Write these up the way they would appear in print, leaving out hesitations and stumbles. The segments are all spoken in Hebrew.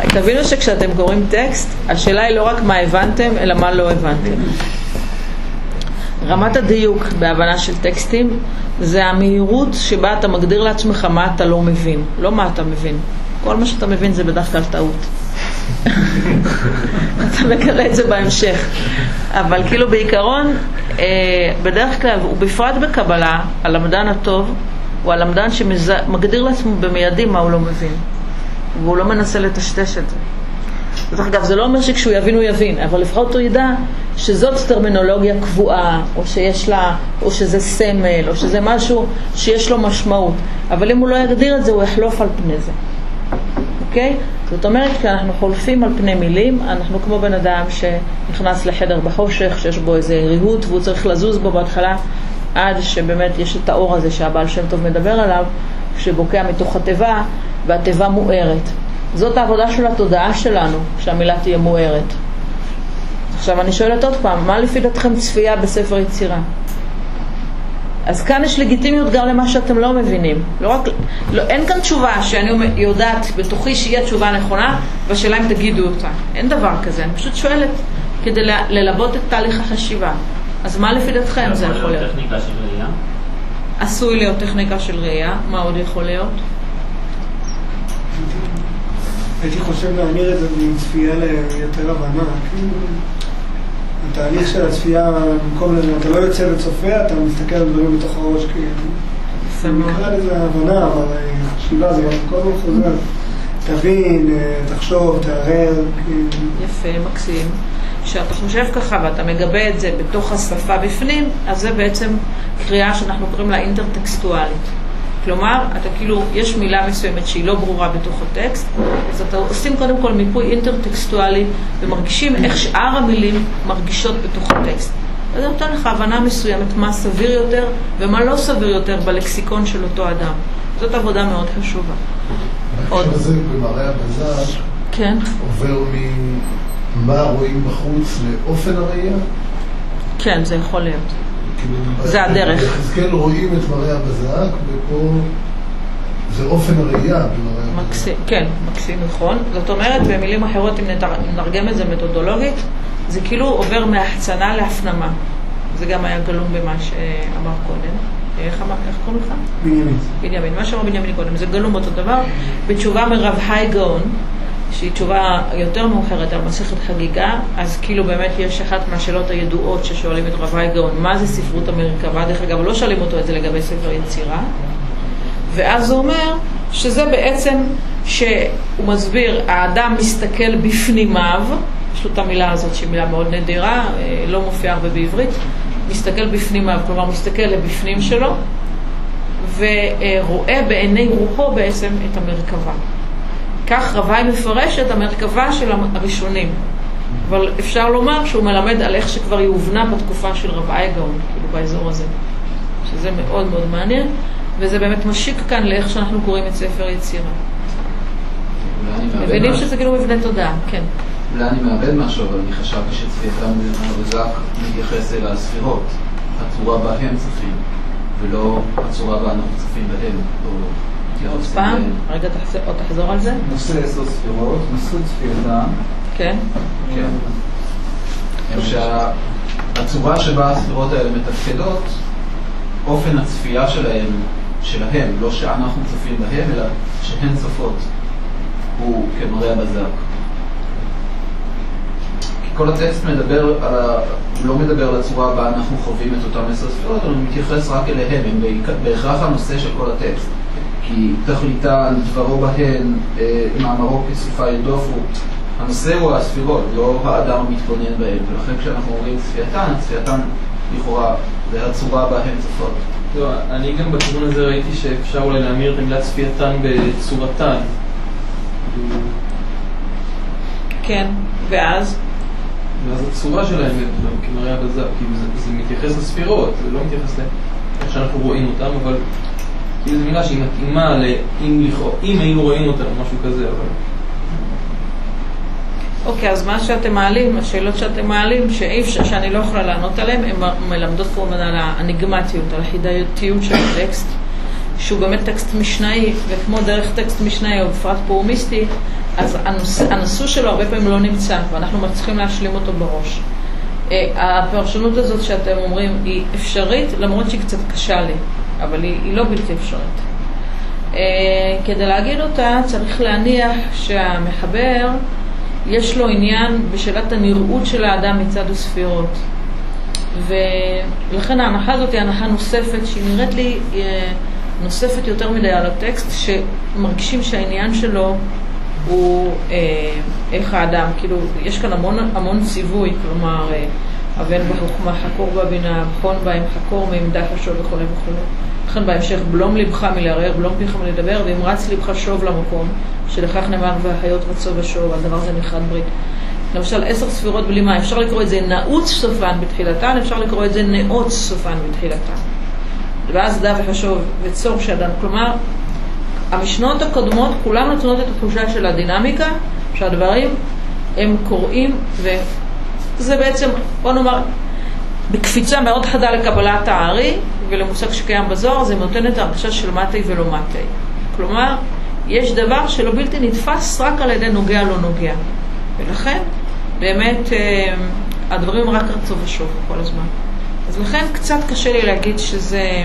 תבינו שכשאתם קוראים טקסט, השאלה היא לא רק מה הבנתם, אלא מה לא הבנתם. רמת הדיוק בהבנה של טקסטים זה המהירות שבה אתה מגדיר לעצמך מה אתה לא מבין, לא מה אתה מבין. כל מה שאתה מבין זה בדרך כלל טעות. אתה מקרא את זה בהמשך. אבל כאילו בעיקרון, בדרך כלל, ובפרט בקבלה, הלמדן הטוב הוא הלמדן שמגדיר לעצמו במיידי מה הוא לא מבין. והוא לא מנסה לטשטש את זה. דרך אגב, זה לא אומר שכשהוא יבין הוא יבין, אבל לפחות הוא ידע שזאת טרמינולוגיה קבועה, או שיש לה, או שזה סמל, או שזה משהו שיש לו משמעות. אבל אם הוא לא יגדיר את זה, הוא יחלוף על פני זה. אוקיי? זאת אומרת, כשאנחנו חולפים על פני מילים, אנחנו כמו בן אדם שנכנס לחדר בחושך, שיש בו איזה ריהוט, והוא צריך לזוז בו בהתחלה, עד שבאמת יש את האור הזה שהבעל שם טוב מדבר עליו, שבוקע מתוך התיבה, והתיבה מוארת. זאת העבודה של התודעה שלנו, שהמילה תהיה מוארת. עכשיו אני שואלת עוד פעם, מה לפי דעתכם צפייה בספר יצירה? אז כאן יש לגיטימיות גם למה שאתם לא מבינים. אין כאן תשובה שאני יודעת בתוכי שיהיה תשובה נכונה, והשאלה אם תגידו אותה. אין דבר כזה, אני פשוט שואלת כדי ללבות את תהליך החשיבה. אז מה לפי דעתכם זה יכול להיות? טכניקה של ראייה? עשוי להיות טכניקה של ראייה, מה עוד יכול להיות? הייתי חושב להמיר את זה מצפייה ליותר הבנה. התהליך של הצפייה, במקום לזה, אתה לא יוצא וצופה, אתה מסתכל על דברים בתוך הראש, כי נקרא לזה הבנה, אבל חשיבה זה גם כל הזמן חוזר. תבין, תחשוב, תערער. יפה, מקסים. כשאתה חושב ככה ואתה מגבה את זה בתוך השפה בפנים, אז זה בעצם קריאה שאנחנו קוראים לה אינטרטקסטואלית. כלומר, אתה כאילו, יש מילה מסוימת שהיא לא ברורה בתוך הטקסט, אז אתה עושים קודם כל מיפוי אינטרטקסטואלי, ומרגישים איך שאר המילים מרגישות בתוך הטקסט. אז זה נותן לך הבנה מסוימת מה סביר יותר ומה לא סביר יותר בלקסיקון של אותו אדם. זאת עבודה מאוד חשובה. ההקשר הזה במראה הבזק כן. עובר ממה רואים בחוץ לאופן הראייה? כן, זה יכול להיות. זה הדרך. בחזקאל רואים את מראה הבזק, ופה זה אופן הראייה במראה הבזק. כן, מקסים, נכון. זאת אומרת, במילים אחרות, אם נתרגם את זה מתודולוגית, זה כאילו עובר מהחצנה להפנמה. זה גם היה גלום במה שאמר קודם. איך קוראים לך? בנימין. מה שאמר בנימין קודם, זה גלום אותו דבר. בתשובה מרב הייגאון, שהיא תשובה יותר מאוחרת על מסכת חגיגה, אז כאילו באמת יש אחת מהשאלות הידועות ששואלים את רב הייגאון, מה זה ספרות המרכבה? דרך אגב, לא שואלים אותו את זה לגבי ספר יצירה. ואז הוא אומר שזה בעצם שהוא מסביר, האדם מסתכל בפנימיו, יש לו את המילה הזאת שהיא מילה מאוד נדירה, לא מופיעה הרבה בעברית, מסתכל בפנימיו, כלומר מסתכל לבפנים שלו, ורואה בעיני רוחו בעצם את המרכבה. כך רבי מפרש את המרכבה של הראשונים, אבל אפשר לומר שהוא מלמד על איך שכבר היא הובנה בתקופה של רב הייגאון, כאילו באזור הזה, שזה מאוד מאוד מעניין, וזה באמת משיק כאן לאיך שאנחנו קוראים את ספר יצירה. מבינים שזה כאילו מבנה תודעה, כן. אולי אני מאבד משהו, אבל אני חשבתי שצפייתם בבזק מתייחס אל הספירות, הצורה בה הם צפים, ולא הצורה בה אנחנו צפים בהם. עוד פעם, רגע תחזור על זה. נושא 10 ספירות, נושא צפייתם. כן. כן. שהצורה שבה הספירות האלה מתפקדות, אופן הצפייה שלהם, לא שאנחנו צופים בהם, אלא שהן צופות, הוא כמראה הבזק. כל הטקסט לא מדבר על הצורה בה אנחנו חווים את אותם 10 ספירות, אבל הוא מתייחס רק אליהם, הם בהכרח הנושא של כל הטקסט. כי תכליתן, דברו בהן, מאמרו כשפה ידופו, הנושא הוא הספירות, לא האדם מתבונן בהן, ולכן כשאנחנו אומרים צפייתן לכאורה, זה הצורה בה הן צפות. אני גם בכיוון הזה ראיתי שאפשר אולי להמיר את המילה צפייתן בצורתן. כן, ואז הצורה שלהם כמראה הבזק, כי זה מתייחס לספירות, זה לא מתייחס לאיך שאנחנו רואים אותם, אבל כי זו מילה שהיא מתאימה אם היינו רואים אותה או משהו כזה, אבל אוקיי, אז מה שאתם מעלים, השאלות שאתם מעלים, שאני לא יכולה לענות עליהן, הן מלמדות פה על האניגמטיות, על החידתיות של הטקסט, שהוא באמת טקסט משנאי, וכמו דרך טקסט משנאי או בפרט פרומיסטי, אז הנושא שלו הרבה פעמים לא נמצא, ואנחנו מצליחים להשלים אותו בראש. הפרשנות הזאת שאתם אומרים היא אפשרית, למרות שהיא קצת קשה לי, אבל היא לא בלתי אפשרית. כדי להגיד אותה צריך להניח שהמחבר יש לו עניין בשאלת הנראות של האדם מצד הספירות, ולכן ההנחה הזאת היא הנחה נוספת שהיא נראית לי נוספת יותר מדי על הטקסט, שמרגישים שהעניין שלו הוא איך האדם, כאילו יש כאן המון ציווי, כלומר אבן בחוכמה, חקור בבינה, בחון בהם, חקור מעמדה חשוב וכו' וכו'. לכן בהמשך בלום לבך מלערער, בלום פיך מלדבר, ואמרץ לבך שוב למקום, שלכך נאמר והחיות רצו ושוב, הדבר הזה נכרת ברית. למשל 10 ספירות בלי מים, אפשר לקרוא את זה נעוץ סופן בתחילתן, אפשר לקרוא את זה נעוץ סופן בתחילתן. ואז דע וחשוב וצור שאדם, כלומר המשנות הקודמות כולם נותנות את התחושה של הדינמיקה, שהדברים הם קוראים, וזה בעצם, בוא נאמר, בקפיצה מאוד חדה לקבלת הארי ולמושג שקיים בזוהר, זה נותן את ההרגשה של מתי ולא מתי. כלומר, יש דבר שלא בלתי נתפס רק על ידי נוגע לא נוגע. ולכן, באמת, הדברים רק רצו ושוב כל הזמן. אז לכן קצת קשה לי להגיד שזה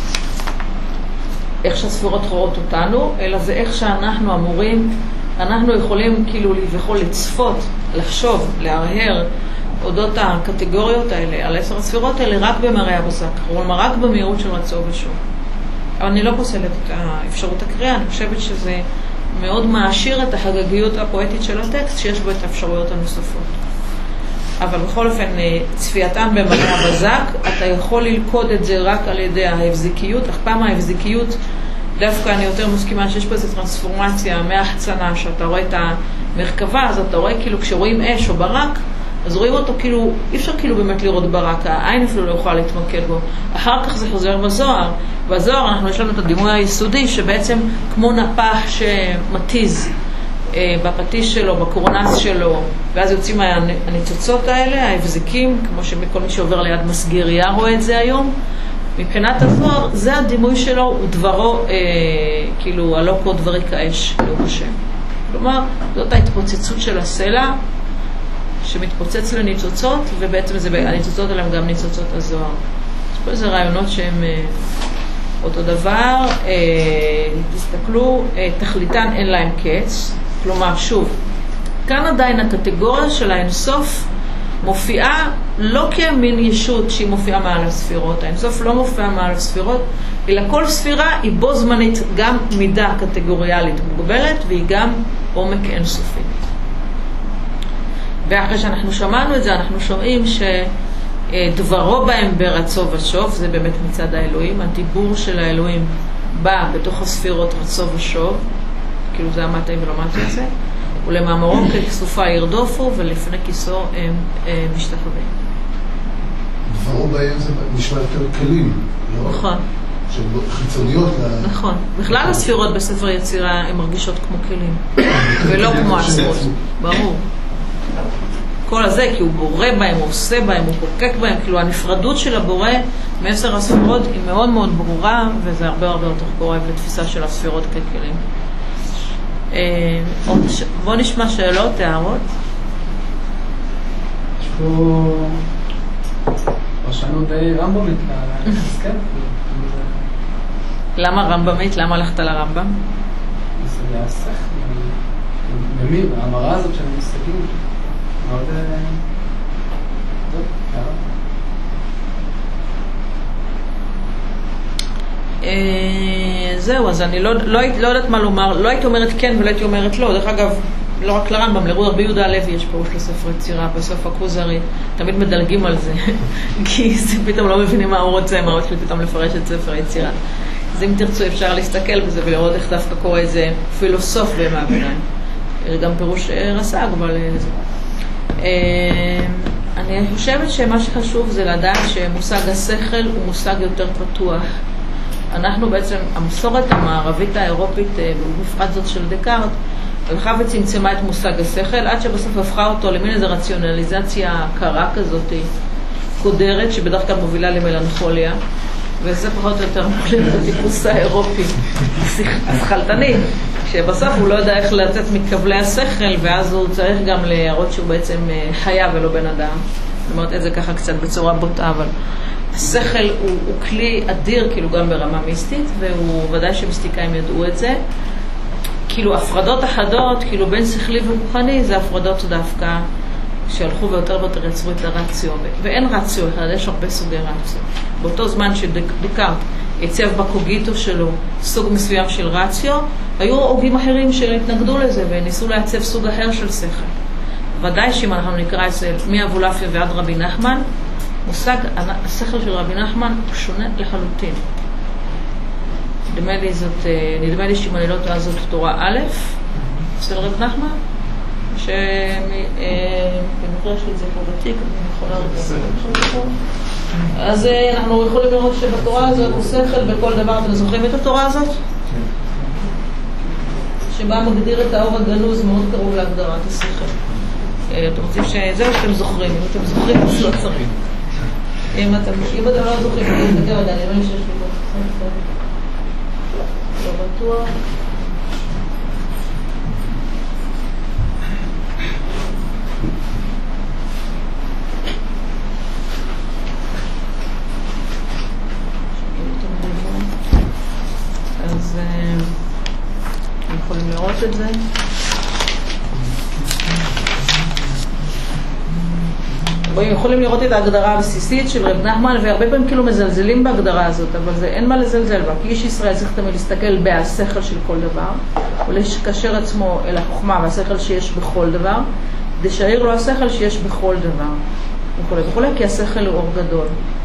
איך שהספירות רואות אותנו, אלא זה איך שאנחנו אמורים, אנחנו יכולים כאילו ויכול לצפות, לחשוב, להרהר אודות הקטגוריות האלה, על 10 הספירות האלה, רק במראה הבזק, כלומר רק במהירות של רצו ושוב. אבל אני לא פוסלת את האפשרות הקריאה, אני חושבת שזה מאוד מעשיר את החגגיות הפואטית של הטקסט, שיש בו את האפשרויות הנוספות. אבל בכל אופן, צפייתם במראה הבזק, אתה יכול ללכוד את זה רק על ידי ההבזיקיות, אך פעם ההבזיקיות, דווקא אני יותר מסכימה שיש פה איזו טרנספורמציה מהחצנה, שאתה רואה את המרכבה, אז אתה רואה כאילו כשרואים אש או ברק, אז רואים אותו כאילו, אי אפשר כאילו באמת לראות ברק, העין אפילו לא יכולה להתמקד בו. אחר כך זה חוזר בזוהר, בזוהר יש לנו את הדימוי היסודי, שבעצם כמו נפח שמתיז בפטיש שלו, בקורנס שלו, ואז יוצאים הניצוצות האלה, ההבזיקים, כמו שמכל מי שעובר ליד מסגריה רואה את זה היום. מבחינת הזוהר, זה הדימוי שלו, הוא דברו, כאילו, הלא פה דברי כאש, לא בשם. כלומר, זאת ההתפוצצות של הסלע, שמתפוצץ לניצוצות, ובעצם הניצוצות האלה הם גם ניצוצות הזוהר. יש פה איזה רעיונות שהם אותו דבר, תסתכלו, תכליתן אין להם קץ, כלומר, שוב, כאן עדיין הקטגוריה של האינסוף מופיעה לא כמין ישות שהיא מופיעה מעל הספירות. האינסוף לא מופיעה מעל הספירות, אלא כל ספירה היא בו זמנית גם מידה קטגוריאלית מוגבלת, והיא גם עומק אינסופי. ואחרי שאנחנו שמענו את זה, אנחנו שומעים שדברו בהם ברצו ושוב, זה באמת מצד האלוהים, הדיבור של האלוהים בא בתוך הספירות רצו ושוב, כאילו זה המתי ולא מתי הזה, ולמאמרו כסופה ירדופו, ולפני כיסו הם משתחווים. דברו בהם זה נשמע יותר כלים, לא? נכון. שהן חיצוניות. נכון. בכלל הספירות בספר יצירה הן מרגישות כמו כלים, ולא כמו עצמות. ברור. כל הזה, כי הוא בורא בהם, הוא עושה בהם, הוא חוקק בהם, כאילו הנפרדות של הבורא מ10 הספירות היא מאוד מאוד ברורה, וזה הרבה יותר קורב לתפיסה של הספירות ככלים. בוא נשמע שאלות, הערות. יש פה פרשנות די רמב"מית להסכם. למה רמב"מית? למה הלכת לרמב"ם? זה להסך, במי, המראה הזאת שאני מסתכלים מאוד... זהו, אז אני לא יודעת מה לומר, לא הייתי אומרת כן ולא הייתי אומרת לא. דרך אגב, לא רק לרמב"ם, לרבי יהודה הלוי יש פירוש לספר יצירה, בסוף הכוזרי, תמיד מדלגים על זה, כי פתאום לא מבינים מה הוא רוצה, מה הוא התחיל פתאום לפרש את ספר יצירה. אז אם תרצו אפשר להסתכל בזה ולראות איך דווקא קורה איזה פילוסוף בימי הביניים. גם פירוש רס"ג, אבל זה. אני חושבת שמה שחשוב זה לדעת שמושג השכל הוא מושג יותר פתוח. אנחנו בעצם, המסורת המערבית האירופית, בפרט זאת של דקארט, הלכה וצמצמה את מושג השכל, עד שבסוף הפכה אותו למין איזו רציונליזציה קרה כזאת, קודרת, שבדרך כלל מובילה למלנכוליה, וזה פחות או יותר מוביל את הטיפוס האירופי, השכלתני, שבסוף הוא לא יודע איך לצאת מכבלי השכל, ואז הוא צריך גם להראות שהוא בעצם חיה ולא בן אדם. זאת אומרת את זה ככה קצת בצורה בוטה, אבל השכל הוא כלי אדיר, כאילו גם ברמה מיסטית, והוא ודאי שמיסטיקאים ידעו את זה. כאילו הפרדות אחדות, כאילו בין שכלי ורוחני, זה הפרדות דווקא שהלכו ויותר ויותר יצרו את הרציו, ואין רציו אחד, יש הרבה סוגי רציו. באותו זמן שדקארט יצב בקוגיטו שלו סוג מסוים של רציו, היו הוגים אחרים שהתנגדו לזה וניסו לעצב סוג אחר של שכל. ודאי שאם אנחנו נקרא את זה מאבולעפיה ועד רבי נחמן, מושג השכל של רבי נחמן שונה לחלוטין. נדמה לי שאם אני לא טועה זאת תורה א' אצל רבי נחמן, שבמקרה של זה פה בתיק, אני יכולה לראות. אז אנחנו יכולים לראות שבתורה הזאת הוא שכל בכל דבר. אתם זוכרים את התורה הזאת? שבה מגדיר את האור הגנוז מאוד קרוב להגדרת השכל. אתם רוצים שזהו שאתם זוכרים, אם אתם זוכרים אז לא צריך. אם אתם לא זוכרים, אני אתגר עדיין, אני רואה שיש לי פה לא בטוח. אז יכולים לראות את זה. יכולים לראות את ההגדרה הבסיסית של רב נחמן, והרבה פעמים כאילו מזלזלים בהגדרה הזאת, אבל אין מה לזלזל בה, כי איש ישראל צריך תמיד להסתכל בהשכל של כל דבר, ולקשר עצמו אל החוכמה והשכל שיש בכל דבר, כדי שיעיר לו השכל שיש בכל דבר, וכו' וכו', כי השכל הוא אור גדול.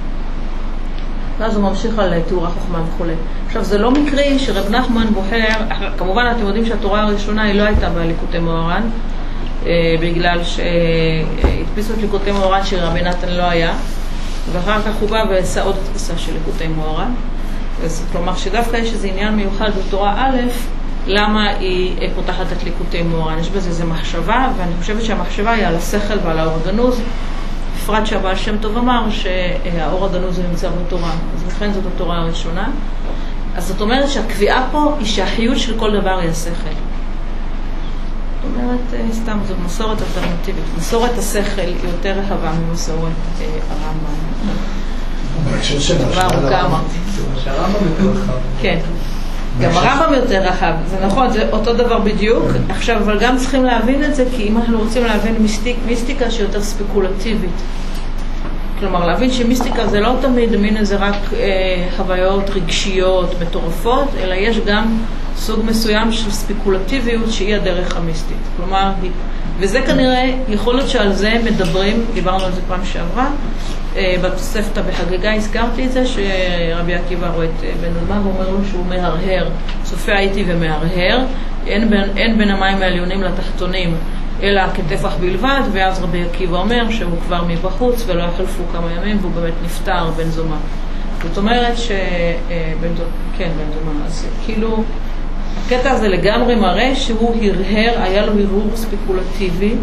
ואז הוא ממשיך על תיאור החוכמה וכו'. עכשיו, זה לא מקרי שרב נחמן בוחר, כמובן אתם יודעים שהתורה הראשונה היא לא הייתה בליקוטי מוהר"ן, בגלל שהדפיסו את ליקוטי מוהר"ן שרבי נתן לא היה, ואחר כך הוא בא ועשה עוד הדפסה של ליקוטי מוהר"ן. כלומר שדווקא יש איזה עניין מיוחד בתורה א', למה היא פותחת את ליקוטי מוהר"ן. יש בזה איזו מחשבה, ואני חושבת שהמחשבה היא על השכל ועל האור הגנוז, בפרט שהבעל שם טוב אמר שהאור הגנוז נמצא בתורה, אז לכן זאת התורה הראשונה. אז זאת אומרת שהקביעה פה היא שהחיות של כל דבר היא השכל. זאת אומרת, סתם, זאת מסורת אלטרנטיבית. מסורת השכל היא יותר רחבה ממסורת הרמב"ם. כבר ארוכה אמרתי. שהרמב"ם יותר רחב. כן. גם הרמב"ם יותר רחב. זה נכון, זה אותו דבר בדיוק. עכשיו, אבל גם צריכים להבין את זה, כי אם אנחנו רוצים להבין מיסטיקה שהיא יותר ספקולטיבית. כלומר, להבין שמיסטיקה זה לא תמיד מין איזה רק חוויות רגשיות מטורפות, אלא יש גם סוג מסוים של ספקולטיביות שהיא הדרך המיסטית. כלומר, וזה כנראה, יכול להיות שעל זה מדברים, דיברנו על זה פעם שעברה, בתוספתא בחגיגה הזכרתי את זה, שרבי עקיבא רואה את בן אדם ואומר לו שהוא מהרהר, צופה הייתי ומהרהר, אין בין המים העליונים לתחתונים, אלא כטפח בלבד, ואז רבי עקיבא אומר שהוא כבר מבחוץ ולא יחלפו כמה ימים, והוא באמת נפטר בן זומא. זאת אומרת כן, בן זומא. אז כאילו, הקטע הזה לגמרי מראה שהוא הרהר, היה לו הרהור ספקולטיבי,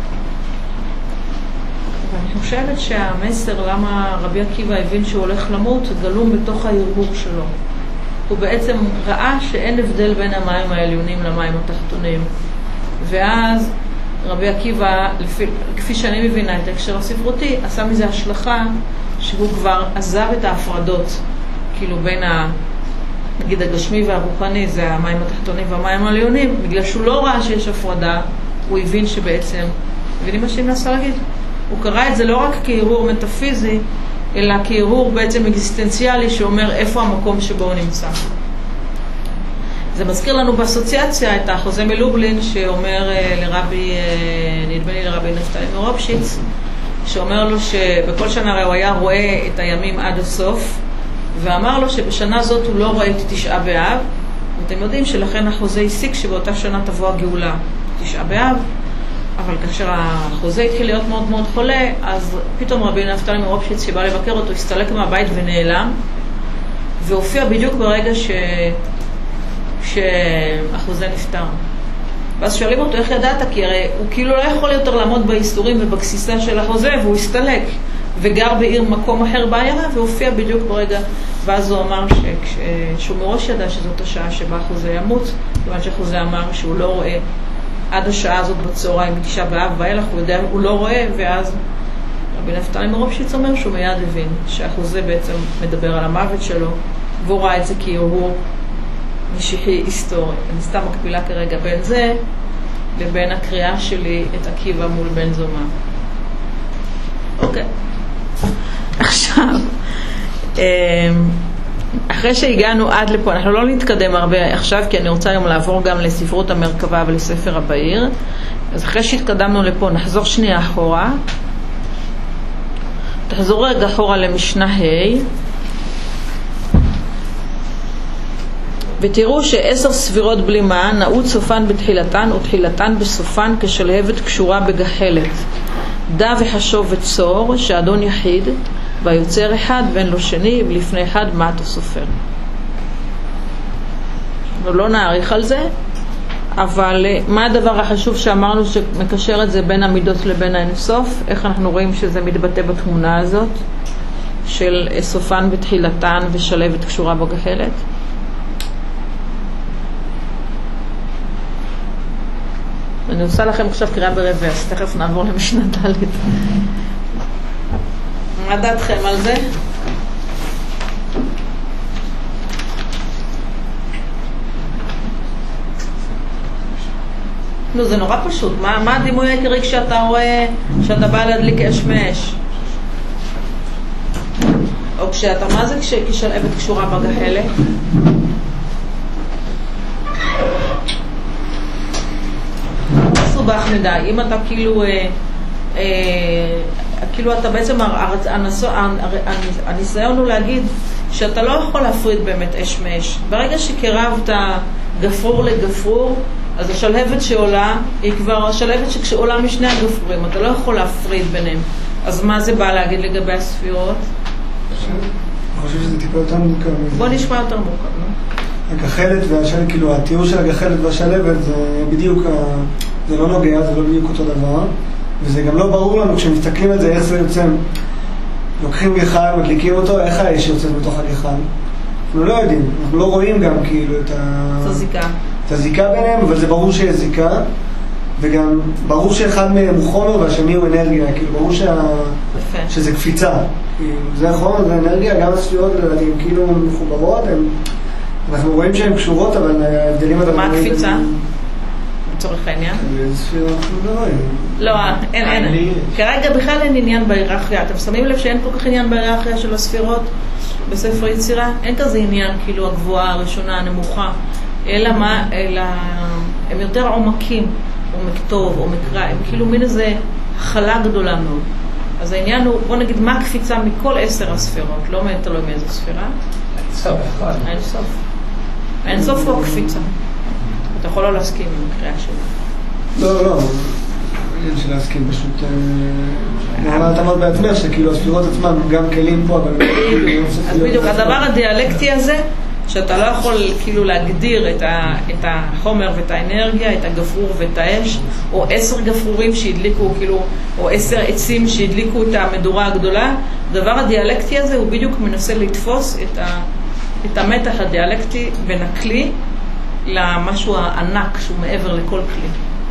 ואני חושבת שהמסר למה רבי עקיבא הבין שהוא הולך למות גלום בתוך ההרהור שלו. הוא בעצם ראה שאין הבדל בין המים העליונים למים התחתונים, ואז רבי עקיבא, כפי שאני מבינה את ההקשר הספרותי, עשה מזה השלכה שהוא כבר עזב את ההפרדות, כאילו בין נגיד הגשמי והרוחני, זה המים התחתונים והמים העליונים, בגלל שהוא לא ראה שיש הפרדה, הוא הבין שבעצם, מבינים מה שאני מנסה להגיד? הוא קרא את זה לא רק כהרהור מטאפיזי, אלא כהרהור בעצם אקזיסטנציאלי שאומר איפה המקום שבו הוא נמצא. זה מזכיר לנו באסוציאציה את החוזה מלובלין שאומר לרבי, נדמה לי לרבי נפתלי מרופשיץ, שאומר לו שבכל שנה הוא היה רואה את הימים עד הסוף, ואמר לו שבשנה זאת הוא לא רואה את תשעה באב, ואתם יודעים שלכן החוזה הסיק שבאותה שנה תבוא הגאולה תשעה באב, אבל כאשר החוזה התחיל להיות מאוד מאוד חולה, אז פתאום רבי נפתלי מרופשיץ שבא לבקר אותו הסתלק מהבית ונעלם, והופיע בדיוק ברגע שהחוזה נפטר. ואז שואלים אותו איך ידעת, כי הרי הוא כאילו לא יכול יותר לעמוד באיסורים ובגסיסה של החוזה, והוא הסתלק וגר בעיר מקום אחר בעיירה, והופיע בדיוק ברגע. ואז הוא אמר שהוא מראש ידע שזאת השעה שבה חוזה ימות, כיוון שחוזה אמר שהוא לא רואה עד השעה הזאת בצהריים בתשעה באב ואילך, הוא לא רואה, ואז רבי נפתלי מרופשיץ אומר שהוא מיד הבין שהחוזה בעצם מדבר על המוות שלו, והוא ראה את זה כי הוא משיחי היסטורי. אני סתם מקבילה כרגע בין זה לבין הקריאה שלי את עקיבא מול בן זומא. אוקיי. עכשיו, אחרי שהגענו עד לפה, אנחנו לא נתקדם הרבה עכשיו, כי אני רוצה היום לעבור גם לספרות המרכבה ולספר הבהיר. אז אחרי שהתקדמנו לפה, נחזור שנייה אחורה. תחזור רגע אחורה למשנה ה' ותראו ש10 ספירות בלימה נעוץ סופן בתחילתן ותחילתן בסופן כשלהבת קשורה בגחלת. דע וחשוב וצור שאדון יחיד והיוצר אחד ואין לו שני ולפני אחד מה אתה סופר. לא נעריך על זה, אבל מה הדבר החשוב שאמרנו שמקשר את זה בין המידות לבין האינסוף? איך אנחנו רואים שזה מתבטא בתמונה הזאת של סופן בתחילתן ושלהבת קשורה בגחלת? אני עושה לכם עכשיו קריאה ברוורס, תכף נעבור למשנה ד'. מה דעתכם על זה? נו, זה נורא פשוט. מה הדימוי העיקרי כשאתה רואה שאתה בא להדליק אש מאש? או כשאתה, מה זה כשלהבת קשורה בגחלת? מסובך מדי. אם אתה כאילו אתה בעצם, הניסיון הוא להגיד שאתה לא יכול להפריד באמת אש מאש. ברגע שקרבת גפרור לגפרור, אז השלהבת שעולה היא כבר השלהבת שעולה משני הגפרורים, אתה לא יכול להפריד ביניהם. אז מה זה בא להגיד לגבי הספירות? אני חושב שזה טיפה יותר מורכב. בוא נשמע יותר מורכב, לא? הגחלת והשלהבת, כאילו התיאור של הגחלת והשלהבת זה בדיוק, זה לא נוגע, זה לא בדיוק אותו דבר, וזה גם לא ברור לנו כשמסתכלים על זה איך זה יוצא. לוקחים גחל, מדליקים אותו, איך האש יוצאת בתוך הגחל? אנחנו לא יודעים, אנחנו לא רואים גם כאילו את הזיקה ביניהם, אבל זה ברור שיש זיקה, וגם ברור שאחד מהם הוא חומר והשני הוא אנרגיה, כאילו ברור שזה קפיצה. זה החומר, זה אנרגיה, גם הספירות לדעתי הן כאילו מחוברות, אנחנו רואים שהן קשורות, אבל ההבדלים הדברים... מה הקפיצה? לצורך העניין? איזה ספירה אנחנו לא רואים. לא, אין. כרגע בכלל אין עניין בהיררכיה. אתם שמים לב שאין כל כך עניין בהיררכיה של הספירות בספר יצירה? אין כזה עניין כאילו הגבוהה, הראשונה, הנמוכה. אלא מה? אלא הם יותר עומקים, עומק טוב, עומק רע. הם כאילו מין איזה חלה גדולה מאוד. אז העניין הוא, בוא נגיד, מה הקפיצה מכל 10 הספירות? לא תלוי מאיזו ספירה. אין סוף. אין סוף הוא הקפיצה. אתה יכול לא להסכים עם הקריאה שלי. לא. אין של להסכים, פשוט... אתה אמרת בעצמך שכאילו הספירות עצמם גם כלים פה, אבל... אז בדיוק, הדבר הדיאלקטי הזה, שאתה לא יכול כאילו להגדיר את החומר ואת האנרגיה, את הגפרור ואת האש, או 10 גפרורים שהדליקו, כאילו, או 10 עצים שהדליקו את המדורה הגדולה, הדבר הדיאלקטי הזה הוא בדיוק מנסה לתפוס את המתח הדיאלקטי בין הכלי למשהו הענק שהוא מעבר לכל כלי.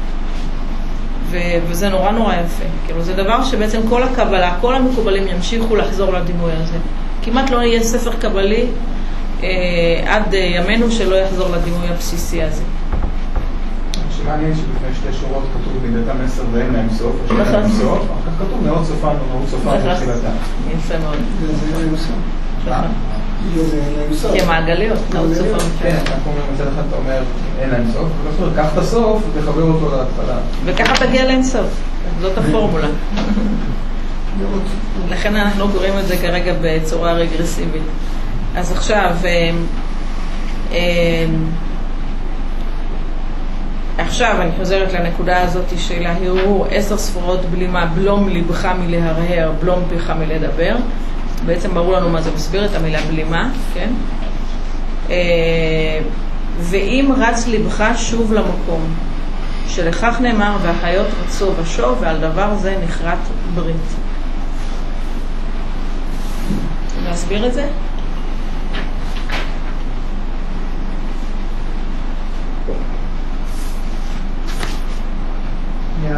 וזה נורא נורא יפה. כאילו, זה דבר שבעצם כל הקבלה, כל המקובלים ימשיכו לחזור לדימוי הזה. כמעט לא יהיה ספר קבלי עד ימינו שלא יחזור לדימוי הבסיסי הזה. שמעניין שבפני 2 שורות כתוב בידתם 10 ואין להם סוף, או שאין להם סוף, אחר כך כתוב מאוד סופן או מאוד סופן בתחילתם. יפה מאוד. זה אין להם סוף. כי המעגליות, מאוד סופן. כן, אנחנו אומרים, מצד אחד אתה אומר אין להם סוף, ואתה אומר, קח את הסוף ותחבר אותו להתחלה. וככה תגיע לאין סוף. זאת הפורמולה. לכן אנחנו קוראים את זה כרגע בצורה רגרסיבית. אז עכשיו אני חוזרת לנקודה הזאת של ההרהור 10 ספרות בלימה, בלום ליבך מלהרהר, בלום פיך מלדבר. בעצם ברור לנו מה זה מסביר את המילה בלימה, כן? ואם רץ ליבך שוב למקום, שלכך נאמר והחיות רצו ושוב, ועל דבר זה נחרט ברית. להסביר את זה?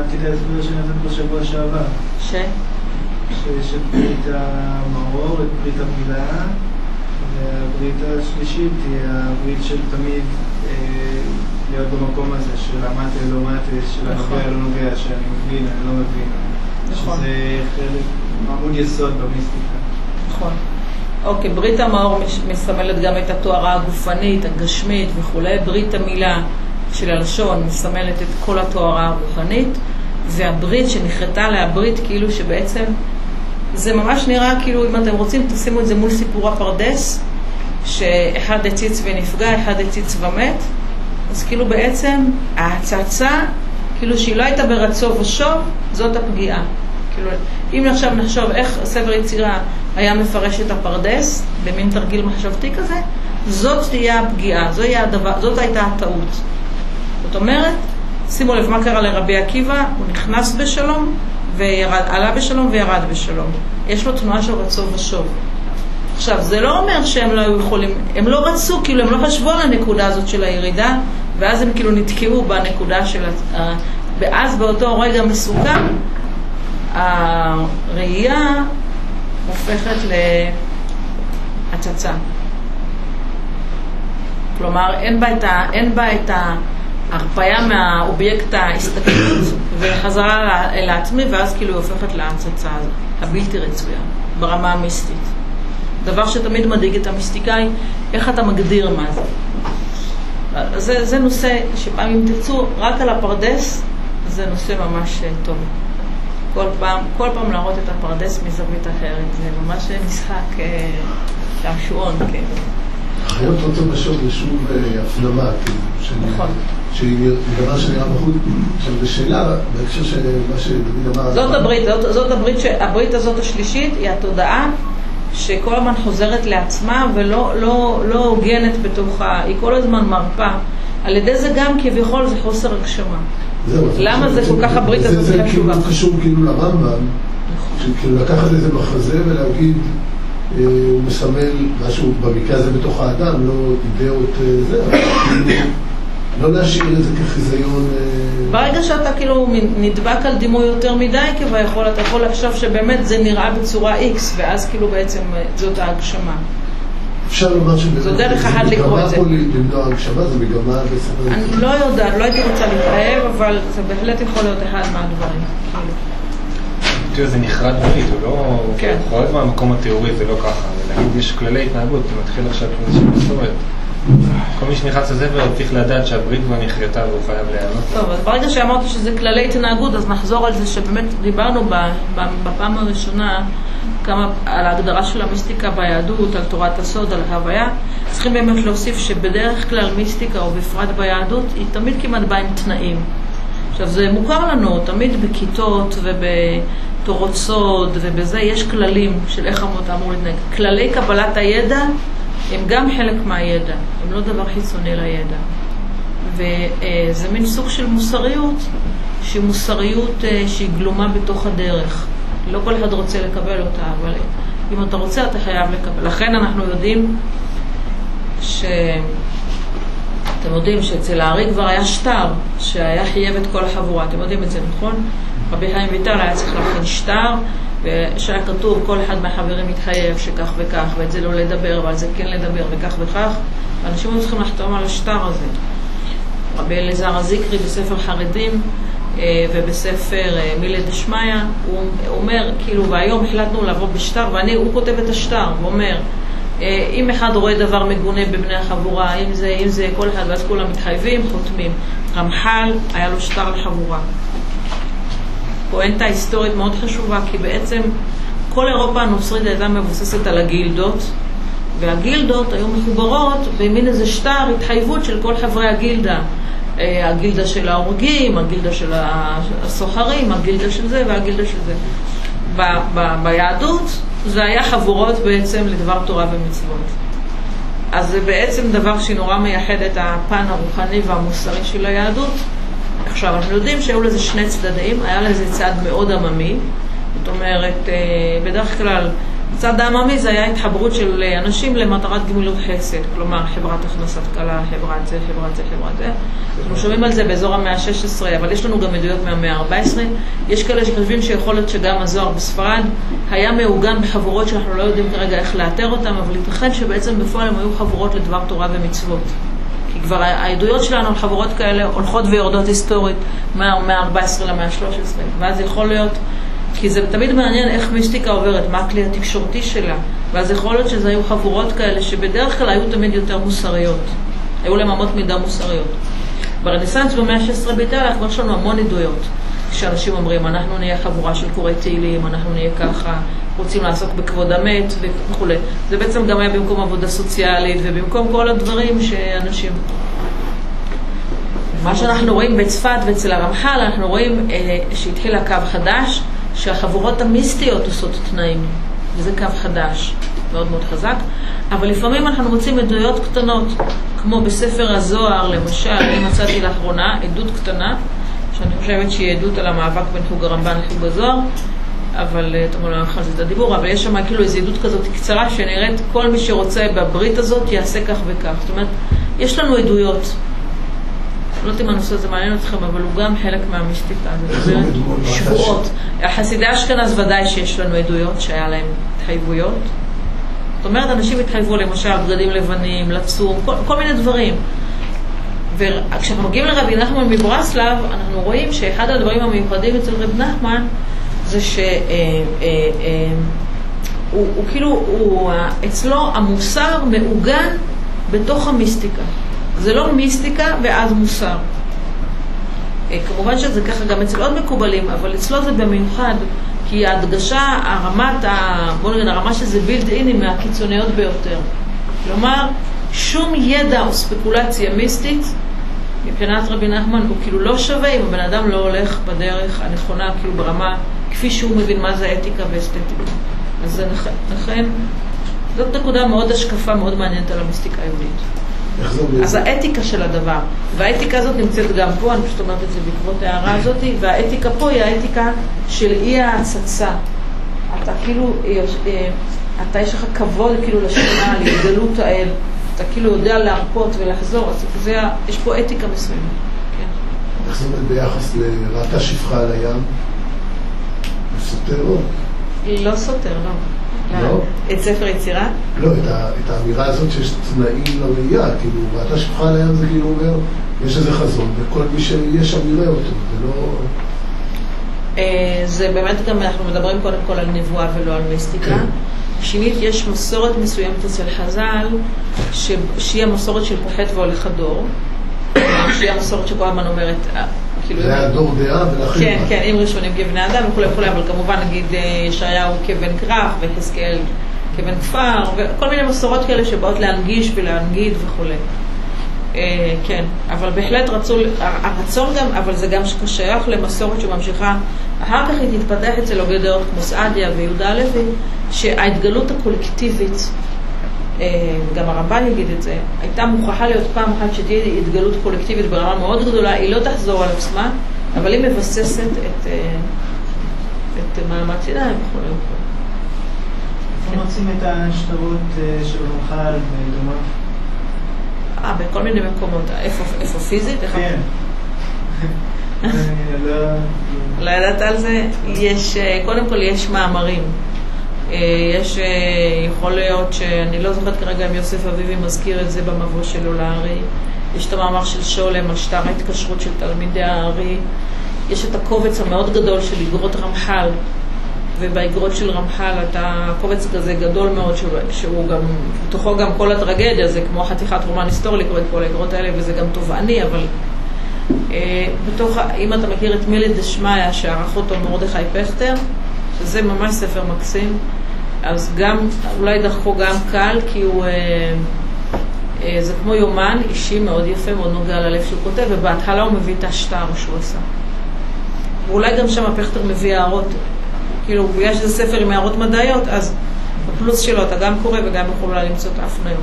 את ההסבר שנתת בשבוע שעבר. שיש את ברית המאור, את ברית המילה, והברית השלישית היא הברית של תמיד להיות במקום הזה, של המטה לא מטה, של הנוגע לא נוגע, שאני מבין, אני לא מבין. נכון. שזה חלק, עמוד יסוד במיסטיקה. נכון. אוקיי, ברית המאור מסמלת גם את התוארה הגופנית, הגשמית וכו'. ברית המילה של הלשון מסמלת את כל התוארה הרוחנית, והברית שנחרטה לה הברית כאילו שבעצם זה ממש נראה כאילו אם אתם רוצים תשימו את זה מול סיפור הפרדס, שאחד הציץ ונפגע, אחד הציץ ומת, אז כאילו בעצם ההצצה, כאילו שהיא לא הייתה ברצו ושוב, זאת הפגיעה. כאילו, אם עכשיו נחשוב איך ספר יצירה היה מפרש את הפרדס, במין תרגיל מחשבתי כזה, זאת תהיה הפגיעה, זאת הייתה הטעות. זאת אומרת, שימו לב מה קרה לרבי עקיבא, הוא נכנס בשלום, עלה בשלום וירד בשלום. יש לו תנועה של רצו ושוב. עכשיו, זה לא אומר שהם לא היו יכולים, הם לא רצו, כאילו הם לא חשבו על הנקודה הזאת של הירידה, ואז הם כאילו נתקעו בנקודה של ואז באותו רגע מסוכן, הראייה הופכת להצצה. כלומר, אין בה את ההרפאיה מהאובייקט ההסתכלות וחזרה אל העצמי, ואז כאילו היא הופכת להצצה הבלתי רצויה, ברמה המיסטית. דבר שתמיד מדאיג את המיסטיקאי, איך אתה מגדיר מה זה. זה נושא שפעם אם תרצו רק על הפרדס, זה נושא ממש טוב. כל פעם להראות את הפרדס מזווית אחרת, זה ממש משחק שעשועון, כן. חיות אותו בשוק זה שוב הפנמה, נכון. שהיא דבר שנראה בחוץ. עכשיו, בשאלה, בהקשר של מה שדוד אמר... זאת הברית הזאת השלישית, היא התודעה שכל הזמן חוזרת לעצמה ולא הוגנת בתוכה, היא כל הזמן מרפה. על ידי זה גם כביכול זה חוסר הגשמה. למה זה כל כך הברית הזאת חשובה? זה כאילו קשור כאילו לרמב"ם, כאילו לקחת איזה מחזה ולהגיד, הוא מסמל משהו במקרה הזה בתוך האדם, לא אידאות זה, אבל כאילו לא להשאיר את זה כחיזיון. ברגע שאתה כאילו נדבק על דימוי יותר מדי כביכול, אתה יכול לחשוב שבאמת זה נראה בצורה X, ואז כאילו בעצם זאת ההגשמה. אפשר לומר זו דרך אחת לקרוא את זה. למנוע הגשמה, זה מגמה בסדר. אני לא יודעת, לא הייתי רוצה להתאהב, אבל זה בהחלט יכול להיות אחד מהדברים. תראה, זה נחרד ברית, הוא לא... כן. יכול להיות מהמקום התיאורי, זה לא ככה. ולהגיד, יש כללי התנהגות, זה מתחיל עכשיו איזושהי מסורת. כל מי שנכנס לספר צריך לדעת שהברית כבר נחרטה והוא חייב להיענות. טוב, אז ברגע שאמרתי שזה כללי התנהגות, אז נחזור על זה שבאמת דיברנו בפעם הראשונה על ההגדרה של המיסטיקה ביהדות, על תורת הסוד, על ההוויה. צריכים באמת להוסיף שבדרך כלל מיסטיקה, או בפרט ביהדות, היא תמיד כמעט באה עם תנאים. עכשיו, זה מוכר לנו, תמיד בכיתות ובתורות סוד, ובזה יש כללים של איך אמור להתנהג. כללי קבלת הידע הם גם חלק מהידע, הם לא דבר חיצוני לידע. וזה מין סוג של מוסריות, שהיא מוסריות שהיא גלומה בתוך הדרך. לא כל אחד רוצה לקבל אותה, אבל אם אתה רוצה, אתה חייב לקבל. לכן אנחנו יודעים אתם יודעים שאצל הארי כבר היה שטר שהיה חייב את כל החבורה. אתם יודעים את זה, נכון? רבי חיים ויטל היה צריך להכין שטר, ושהיה כתוב כל אחד מהחברים מתחייב שכך וכך, ואת זה לא לדבר, ועל זה כן לדבר, וכך וכך. ואנשים היו צריכים לחתום על השטר הזה. רבי אלעזר הזיקרי בספר חרדים ובספר מילי דשמיא, הוא אומר, כאילו, והיום החלטנו לבוא בשטר, הוא כותב את השטר, הוא אומר, אם אחד רואה דבר מגונה בבני החבורה, אם זה כל אחד, ואז כולם מתחייבים, חותמים. רמח"ל היה לו שטר לחבורה. פואנטה היסטורית מאוד חשובה, כי בעצם כל אירופה הנוצרית הייתה מבוססת על הגילדות, והגילדות היו מחוברות במין איזה שטר התחייבות של כל חברי הגילדה. הגילדה של ההורגים, הגילדה של הסוחרים, הגילדה של זה והגילדה של זה. ביהדות זה היה חבורות בעצם לדבר תורה ומצוות. אז זה בעצם דבר שנורא מייחד את הפן הרוחני והמוסרי של היהדות. עכשיו, אנחנו יודעים שהיו לזה שני צדדים, היה לזה צד מאוד עממי, זאת אומרת, בדרך כלל הצד העממי זה היה התחברות של אנשים למטרת גמילות חסד, כלומר חברת הכנסת קלה, חברת זה, חברת זה, חברת זה. אנחנו שומעים על זה באזור המאה ה-16, אבל יש לנו גם עדויות מהמאה ה-14. יש כאלה שחושבים שיכול להיות שגם הזוהר בספרד היה מעוגן בחבורות שאנחנו לא יודעים כרגע איך לאתר אותם, אבל ייתכן שבעצם בפועל הם היו חבורות לדבר תורה ומצוות. כי כבר העדויות שלנו על חברות כאלה הולכות ויורדות היסטורית מהמאה ה-14 למאה ה-13, ואז יכול להיות, כי זה תמיד מעניין איך מיסטיקה עוברת, מה הכלי התקשורתי שלה, ואז יכול להיות שזה היו חבורות כאלה שבדרך כלל היו תמיד יותר מוסריות, היו להם אמות מידה מוסריות. ברנסנס במאה ה-16 באיטליה כבר יש לנו המון עדויות, כשאנשים אומרים אנחנו נהיה חבורה של קוראי תהילים, אנחנו נהיה ככה, רוצים לעסוק בכבוד המת וכו'. זה בעצם גם היה במקום עבודה סוציאלית ובמקום כל הדברים שאנשים... מה שאנחנו רואים בצפת ואצל הרמח"ל, אנחנו רואים שהתחיל הקו חדש, שהחבורות המיסטיות עושות תנאים, וזה קו חדש, מאוד מאוד חזק, אבל לפעמים אנחנו מוצאים עדויות קטנות, כמו בספר הזוהר, למשל, אני מצאתי לאחרונה עדות קטנה, שאני חושבת שהיא עדות על המאבק בין חוג הרמב"ן לחוג הזוהר, אבל אתם לא יכולים את הדיבור, אבל יש שם כאילו איזו עדות כזאת קצרה, שנראית כל מי שרוצה בברית הזאת יעשה כך וכך. זאת אומרת, יש לנו עדויות, לא יודעת אם הנושא הזה מעניין אתכם, אבל הוא גם חלק מהמיסטיקה. זה שבועות. החסידי אשכנז ודאי שיש לנו עדויות שהיה להם התחייבויות. זאת אומרת, אנשים התחייבו למשל בגדים לבנים, לצום, כל מיני דברים. וכשאנחנו מגיעים לרבי נחמן מברסלב, אנחנו רואים שאחד הדברים המיוחדים אצל רבי נחמן, זה שהוא כאילו, אצלו המוסר מעוגן בתוך המיסטיקה. זה לא מיסטיקה ואז מוסר. כמובן שזה ככה גם אצל עוד מקובלים, אבל אצלו זה במיוחד, כי ההדגשה, הרמה שזה בילד אין היא מהקיצוניות ביותר. כלומר, שום ידע או ספקולציה מיסטית, מבחינת רבי נחמן, הוא כאילו לא שווה אם הבן אדם לא הולך בדרך הנכונה, כאילו ברמה, כפי שהוא מבין מה זה אתיקה ואסתטיקה. אז זה לכן, זאת נקודה מאוד השקפה, מאוד מעניינת על המיסטיקה היהודית. אז האתיקה של הדבר, והאתיקה הזאת נמצאת גם פה, אני פשוט אומרת את זה בעקבות ההערה הזאת, והאתיקה פה היא האתיקה של אי ההצצה. אתה כאילו, אתה יש לך כבוד כאילו לשכונה, להתגלות האל, אתה כאילו יודע להרפות ולחזור, אז זה, יש פה אתיקה מסוימת. כן. איך זה אומר ביחס לראתה שפחה על הים? סותר או? לא סותר, לא. לא? את ספר יצירה? לא, את האמירה הזאת שיש תנאים לראייה, כאילו, ראתה שפחה על הים זה כאילו אומר, יש איזה חזון, וכל מי שיש שם יראה אותו, זה לא... זה באמת גם, אנחנו מדברים קודם כל על נבואה ולא על מיסטיקה. שנית, יש מסורת מסוימת אצל חז"ל, שהיא המסורת של פוחת והולך הדור, שהיא המסורת שכל הזמן אומרת, זה היה דור דעה ולכן... כן, כן, עם ראשונים כבני אדם וכו' וכו', אבל כמובן נגיד ישעיהו כבן כרך וחזקאל כבן כפר, וכל מיני מסורות כאלה שבאות להנגיש ולהנגיד וכו'. כן, אבל בהחלט הרצון גם, אבל זה גם שייך למסורת שממשיכה, אחר כך היא תתפתח אצל הוגי דעות כמו סעדיה ויהודה הלוי, שההתגלות הקולקטיבית, גם הרמב"ן יגיד את זה, הייתה מוכרחה להיות פעם אחת שתהיה התגלות קולקטיבית ברמה מאוד גדולה, היא לא תחזור על עצמה, אבל היא מבססת את מעמד סיני וכו'. איפה מוצאים את השטרות של רמח"ל ודומה? בכל מיני מקומות. איפה פיזית? כן. לא ידעת על זה? קודם כל יש מאמרים. יש, יכול להיות שאני לא זוכרת כרגע אם יוסף אביבי מזכיר את זה במבוא שלו לארי. יש את המאמר של שולם על שטר ההתקשרות של תלמידי הארי. יש את הקובץ המאוד גדול של איגרות רמח"ל, ובאיגרות של רמח"ל אתה קובץ כזה גדול מאוד שהוא גם, בתוכו גם כל הטרגדיה, זה כמו חתיכת רומן היסטורי לקרוא את כל האיגרות האלה, וזה גם תובעני, אבל בתוך, אם אתה מכיר את מילי דשמיא שערך אותו מרדכי פכטר, שזה ממש ספר מקסים, אז גם, אולי דרכו גם קל, כי הוא זה כמו יומן אישי מאוד יפה, מאוד נוגע ללב שהוא כותב, ובהתחלה הוא מביא את השטר שהוא עשה, ואולי גם שם פכטר מביא הערות, כאילו, יש איזה ספר עם הערות מדעיות, אז בפלוס שלו אתה גם קורא וגם יכולה למצוא את ההפניות.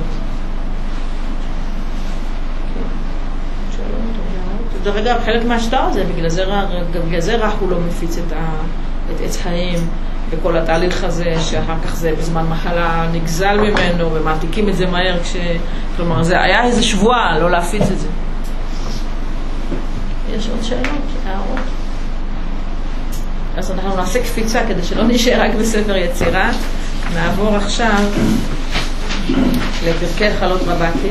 דרך אגב, חלק מהשטר הזה, בגלל זה רך הוא לא מפיץ את עץ חיים, וכל התהליך הזה, שאחר כך זה בזמן מחלה נגזל ממנו, ומעתיקים את זה מהר, כלומר, זה היה איזו שבועה לא להפיץ את זה. יש עוד שאלות, הערות? אז אנחנו נעשה קפיצה כדי שלא נשאר רק בספר יצירה. נעבור עכשיו לפרקי חלות מבטי.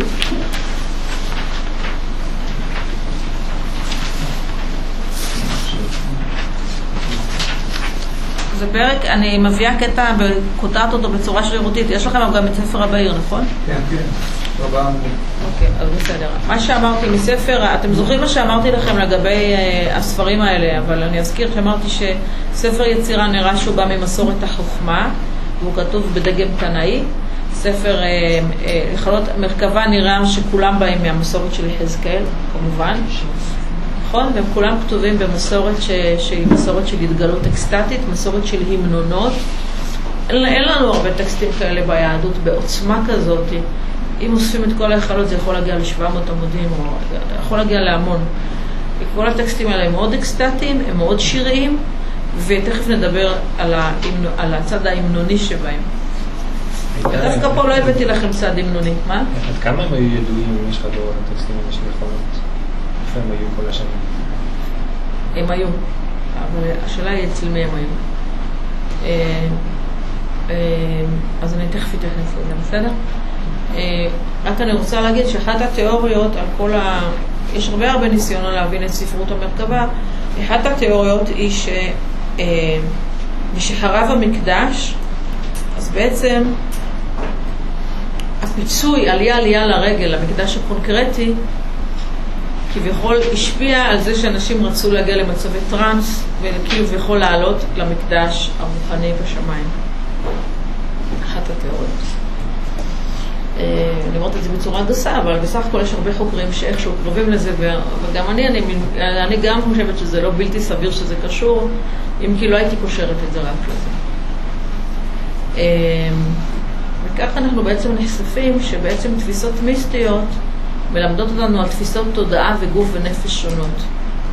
זה פרק, אני מביאה קטע וקוטעת אותו בצורה שרירותית. יש לכם גם את ספר הבהיר, נכון? כן, כן. אוקיי, אז בסדר. מה שאמרתי מספר, אתם זוכרים מה שאמרתי לכם לגבי הספרים האלה, אבל אני אזכיר שאמרתי שספר יצירה נראה שהוא בא ממסורת החוכמה, והוא כתוב בדגם תנאי. ספר חלות מרכבה נראה שכולם באים מהמסורת של יחזקאל, כמובן. נכון? והם כולם כתובים במסורת שהיא מסורת של התגלות אקסטטית, מסורת של המנונות. אין לנו הרבה טקסטים כאלה ביהדות בעוצמה כזאת. אם אוספים את כל ההיכלות זה יכול להגיע ל700 עמודים, או יכול להגיע להמון. כל הטקסטים האלה הם מאוד אקסטטיים, הם מאוד שיריים, ותכף נדבר על הצד ההמנוני שבהם. דווקא פה לא הבאתי לכם צד המנוני. מה? עד כמה הם היו ידועים אם יש לך דור הטקסטים האלה של יכולות? איפה הם היו כל השנים? הם היו, אבל השאלה היא אצל מי הם היו. אז אני תכף אתייחס לזה, בסדר? רק אני רוצה להגיד שאחת התיאוריות על כל יש הרבה ניסיונות להבין את ספרות המרכבה. אחת התיאוריות היא משחרב המקדש, אז בעצם הפיצוי עלייה לרגל, המקדש הקונקרטי, כביכול השפיע על זה שאנשים רצו להגיע למצבי טרנס, וכביכול לעלות למקדש הרוחני בשמיים. אחת התיאוריות. אני אומרת את זה בצורה גסה, אבל בסך הכל יש הרבה חוקרים שאיכשהו קרובים לזה, וגם אני גם חושבת שזה לא בלתי סביר שזה קשור, אם כי לא הייתי קושרת את זה רק לזה. וכך אנחנו בעצם נחשפים שבעצם תפיסות מיסטיות מלמדות אותנו על תפיסות תודעה וגוף ונפש שונות.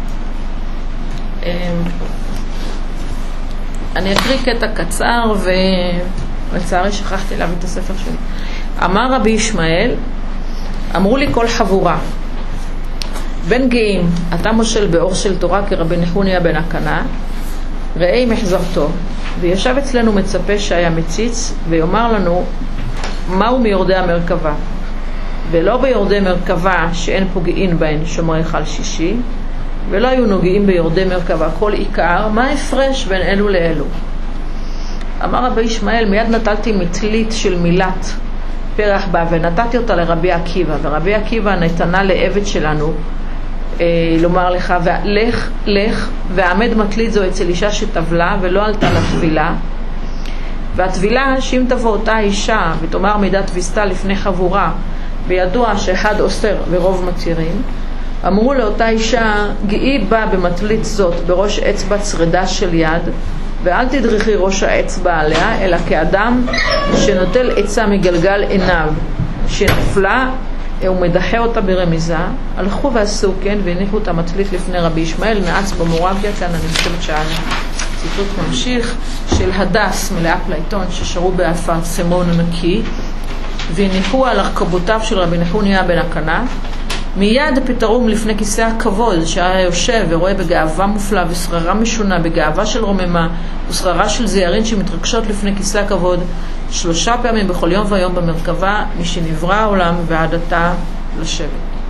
אני אקריא קטע קצר, ולצערי שכחתי להביא את הספר שלי. אמר רבי ישמעאל, אמרו לי כל חבורה, בן גאים, אתה מושל באור של תורה כרבי נחוניה בן הקנה, ראי מחזרתו, וישב אצלנו מצפה שהיה מציץ, ויאמר לנו מהו מיורדי המרכבה, ולא ביורדי מרכבה שאין פוגעים בהן שומרי חל שישי, ולא היו נוגעים ביורדי מרכבה כל עיקר, מה הפרש בין אלו לאלו? אמר רבי ישמעאל, מיד נטלתי מטלית של מילת פרח בה, ונתתי אותה לרבי עקיבא, ורבי עקיבא נתנה לעבד שלנו, לומר לך, לך ועמד מטלית זו אצל אישה שטבלה ולא עלתה לטבילה, והטבילה שאם תבוא אותה אישה ותאמר מידת ויסתה לפני חבורה, וידוע שאחד אוסר ורוב מתירים, אמרו לאותה אישה, גאי בה במטלית זאת בראש אצבע צרדה של יד, ואל תדרכי ראש האצבע עליה, אלא כאדם שנוטל עצה מגלגל עיניו שנפלה ומדחה אותה ברמיזה. הלכו ועשו כן והניחו את המטלית לפני רבי ישמעאל. מעץ במורביה, כאן אני חושבת שהציטוט ממשיך, של הדס מלאה פלייטון ששרו באפר סמון נקי, והניחו על הרכבותיו של רבי נחוניה בן הקנה. מיד פתרום לפני כיסא הכבוד שהיה יושב ורואה בגאווה מופלאה ושררה משונה, בגאווה של רוממה ושררה של זיירין שמתרגשות לפני כיסא הכבוד 3 פעמים בכל יום ויום במרכבה, משנברא העולם ועד עתה לשבת.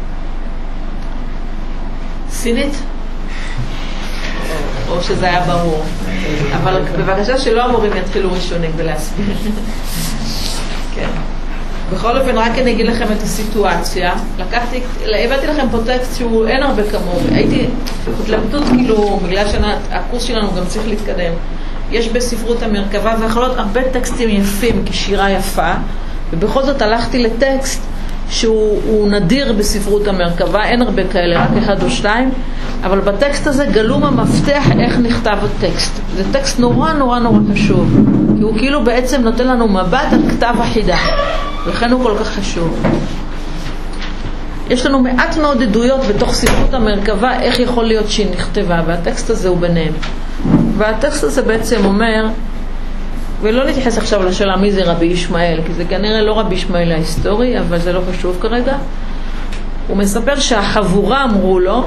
סינית? או שזה היה ברור, אבל בבקשה שלא המורים יתחילו ראשונים ולהסביר. כן. בכל אופן, רק אני אגיד לכם את הסיטואציה. הבאתי לכם פה טקסט שהוא אין הרבה כמוהו. הייתי התלבטות, כאילו, בגלל שהקורס שלנו גם צריך להתקדם. יש בספרות המרכבה והחלות הרבה טקסטים יפים, כשירה יפה, ובכל זאת הלכתי לטקסט שהוא נדיר בספרות המרכבה, אין הרבה כאלה, רק 1 או 2, אבל בטקסט הזה גלום המפתח איך נכתב הטקסט. זה טקסט נורא נורא נורא חשוב, כי הוא כאילו בעצם נותן לנו מבט על כתב החידה, לכן הוא כל כך חשוב. יש לנו מעט מאוד עדויות בתוך ספרות המרכבה איך יכול להיות שהיא נכתבה, והטקסט הזה הוא ביניהם. והטקסט הזה בעצם אומר, ולא נתייחס עכשיו לשאלה מי זה רבי ישמעאל, כי זה כנראה לא רבי ישמעאל ההיסטורי, אבל זה לא חשוב כרגע. הוא מספר שהחבורה אמרו לו,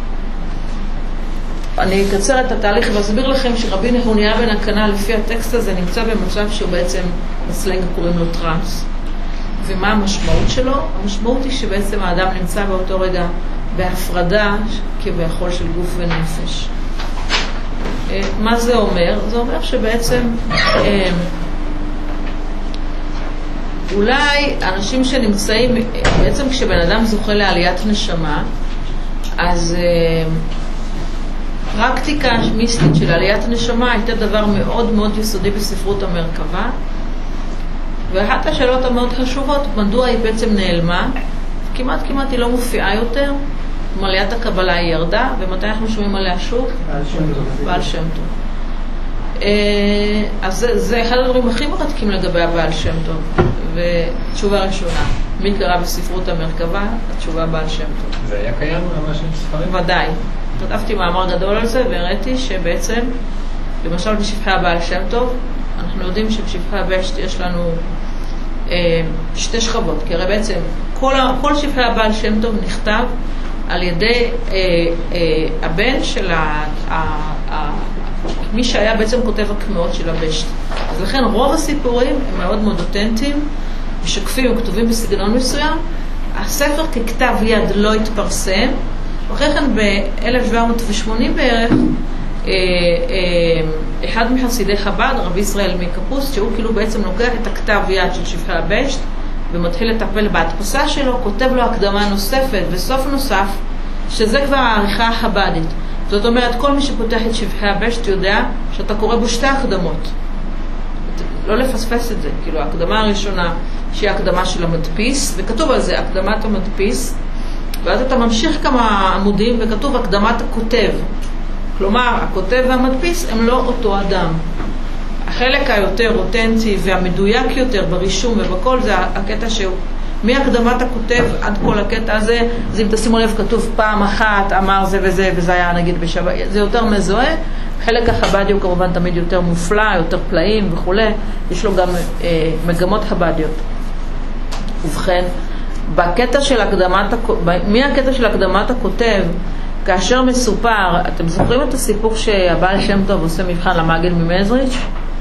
אני אקצר את התהליך ואסביר לכם שרבי נחוניה בן הקנה לפי הטקסט הזה נמצא במצב שהוא בעצם בסלנג קוראים לו טרנס. ומה המשמעות שלו? המשמעות היא שבעצם האדם נמצא באותו רגע בהפרדה כביכול של גוף ונפש. מה זה אומר? זה אומר שבעצם אולי אנשים שנמצאים, בעצם כשבן אדם זוכה לעליית נשמה, אז פרקטיקה מיסטית של עליית נשמה הייתה דבר מאוד מאוד יסודי בספרות המרכבה, ואחת השאלות המאוד חשובות, מדוע היא בעצם נעלמה, כמעט היא לא מופיעה יותר, עליית הקבלה היא ירדה, ומתי אנחנו שומעים עליה שוב? בעל שם טוב. אז זה אחד הדברים הכי מרתקים לגבי הבעל שם טוב. ותשובה ראשונה, מי קרא בספרות המרכבה? התשובה בעל שם טוב. זה היה קיים ממש בספרים? ודאי. כתבתי מאמר גדול על זה, והראיתי שבעצם, למשל בשפחי הבעל שם טוב, אנחנו יודעים שבשפחי הבשת יש לנו שתי שכבות, כי הרי בעצם כל שפחי הבעל שם טוב נכתב על ידי הבן של מי שהיה בעצם כותב הקמאות של הבשת. אז לכן רוב הסיפורים הם מאוד מאוד אותנטיים, משקפים וכתובים בסגנון מסוים. הספר ככתב יד לא התפרסם, ואחרי כן ב-1780 בערך אחד מחסידי חב"ד, רבי ישראל מקפוסט, שהוא כאילו בעצם לוקח את הכתב יד של שפחי הבשת ומתחיל לטפל בהדפסה שלו, כותב לו הקדמה נוספת וסוף נוסף, שזה כבר העריכה החב"דית. זאת אומרת, כל מי שפותח את שפחי הבשת יודע שאתה קורא בו שתי הקדמות. לא לפספס את זה. כאילו, ההקדמה הראשונה שהיא הקדמה של המדפיס, וכתוב על זה הקדמת המדפיס, ואז אתה ממשיך כמה עמודים וכתוב הקדמת הכותב. כלומר, הכותב והמדפיס הם לא אותו אדם. החלק היותר אותנטי והמדויק יותר ברישום ובכל זה הקטע שהוא מהקדמת הכותב עד כל הקטע הזה, אז אם תשימו לב כתוב פעם אחת אמר זה וזה וזה היה נגיד בשבת, זה יותר מזוהה. חלק החב"די הוא כמובן תמיד יותר מופלא, יותר פלאים וכו', יש לו גם מגמות חב"דיות. ובכן, בקטע של מהקטע של הקדמת הכותב, כאשר מסופר, אתם זוכרים את הסיפור שהבעל שם טוב עושה מבחן למגד ממזריץ'?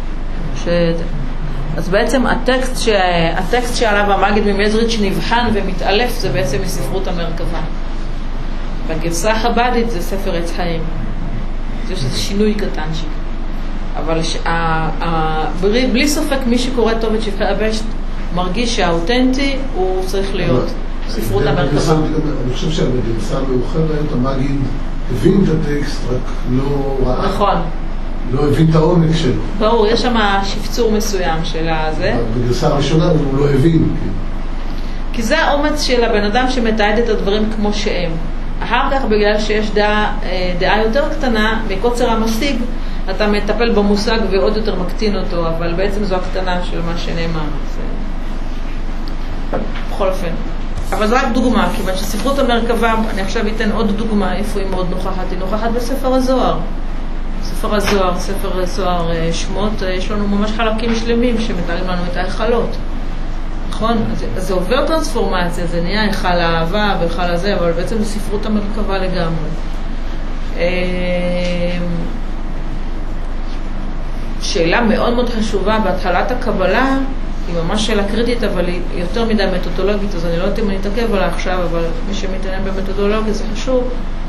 אז בעצם הטקסט שעליו המגד ממזריץ' נבחן ומתעלף זה בעצם מספרות המרכבה. בגרסה החב"דית זה ספר עץ חיים. יש איזה שינוי קטנצ'יק. אבל בלי ספק מי שקורא טוב את שפחי הבשת מרגיש שהאותנטי הוא צריך להיות ספרות המרכבה. אני חושב שבגרסה המאוחרת המגיד הבין את הטקסט, רק לא ראה. נכון. לא הבין את העומק שלו. ברור, יש שם שפצור מסוים של הזה. בגרסה הראשונה הוא לא הבין. כי זה האומץ של הבן אדם שמתעד את הדברים כמו שהם. אחר כך, בגלל שיש דעה יותר קטנה, מקוצר המשיג, אתה מטפל במושג ועוד יותר מקטין אותו, אבל בעצם זו הקטנה של מה שנאמר. בכל אופן. אבל זו רק דוגמה, כיוון שספרות המרכבה, אני עכשיו אתן עוד דוגמה, איפה היא מאוד נוכחת? היא נוכחת בספר הזוהר. ספר הזוהר, ספר הזוהר שמות, יש לנו ממש חלקים שלמים שמתארים לנו את ההיכלות. נכון? אז זה עובר טרנספורמציה, זה נהיה היכל האהבה והיכל הזה, אבל בעצם זה ספרות המרכבה לגמרי. שאלה מאוד מאוד חשובה בהתחלת הקבלה, היא ממש שאלה קריטית, אבל היא יותר מדי מתודולוגית, אז אני לא יודעת אם אני אתעכב עליה עכשיו, אבל מי שמתעניין במתודולוגיה זה חשוב.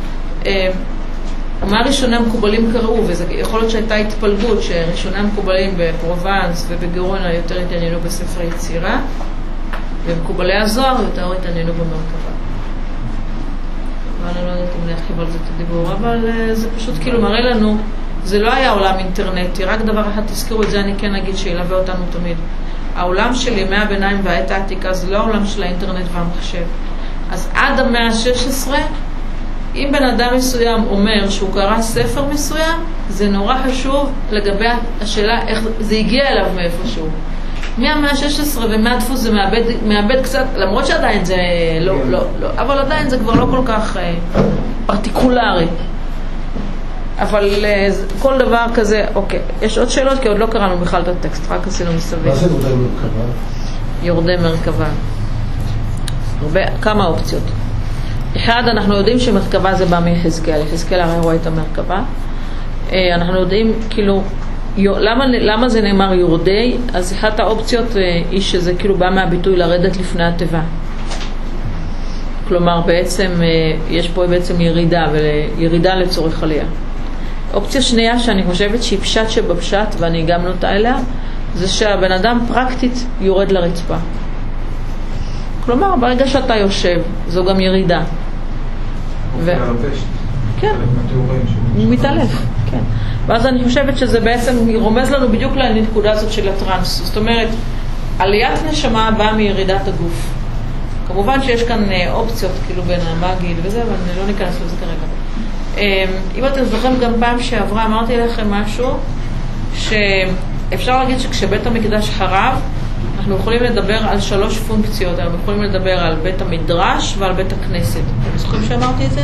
מה ראשוני המקובלים קראו, וזה יכול להיות שהייתה התפלגות שראשוני המקובלים בפרובנס ובגרונה יותר התעניינו בספרי יצירה, ומקובלי הזוהר יותר התעניינו במרכבה. ואני לא יודעת אם להרחיב על זה את הדיבור, אבל זה פשוט כאילו מראה לנו, זה לא היה עולם אינטרנטי, רק דבר אחד תזכרו את זה, אני כן אגיד שילווה אותנו תמיד. העולם של ימי הביניים והעת העתיקה זה לא העולם של האינטרנט והמחשב. אז עד המאה ה-16, אם בן אדם מסוים אומר שהוא קרא ספר מסוים, זה נורא חשוב לגבי השאלה איך זה הגיע אליו מאיפשהו. מהמאה ה-16 ומהדפוס זה מאבד קצת, למרות שעדיין זה לא, אבל עדיין זה כבר לא כל כך פרטיקולרי. אבל כל דבר כזה, אוקיי. יש עוד שאלות, כי עוד לא קראנו בכלל את הטקסט, רק עשינו מסביב. מה זה יורדי מרכבה? יורדי מרכבה. כמה אופציות. אחד, אנחנו יודעים שמרכבה זה בא מיחזקאל. יחזקאל הרי רואה את המרכבה. אנחנו יודעים, כאילו, למה זה נאמר יורדי? אז אחת האופציות היא שזה כאילו בא מהביטוי לרדת לפני התיבה. כלומר, בעצם, יש פה בעצם ירידה לצורך עלייה. אופציה שנייה שאני חושבת שהיא פשט שבפשט, ואני גם נוטה אליה, זה שהבן אדם פרקטית יורד לרצפה. כלומר, ברגע שאתה יושב, זו גם ירידה. כן, הוא מתעלף, כן. ואז אני חושבת שזה בעצם רומז לנו בדיוק לנקודה הזאת של הטרנס. זאת אומרת, עליית נשמה באה מירידת הגוף. כמובן שיש כאן אופציות, כאילו בין המגיד וזה, אבל אני לא ניכנס לזה כרגע. אם אתם זוכרים, גם פעם שעברה אמרתי לכם משהו, שאפשר להגיד שכשבית המקדש חרב, אנחנו יכולים לדבר על 3 פונקציות. אנחנו יכולים לדבר על בית המדרש ועל בית הכנסת. אתם זוכרים שאמרתי את זה?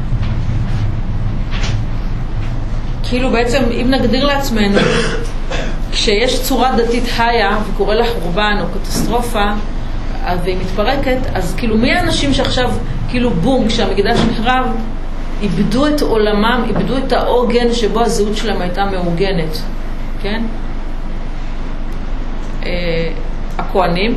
כאילו בעצם, אם נגדיר לעצמנו, כשיש צורה דתית חיה וקורא לה חורבן או קטסטרופה, והיא מתפרקת, אז כאילו מי האנשים שעכשיו, כאילו בום, כשהמקדש נחרב, איבדו את עולמם, איבדו את העוגן שבו הזהות שלהם הייתה מעוגנת, כן? הכהנים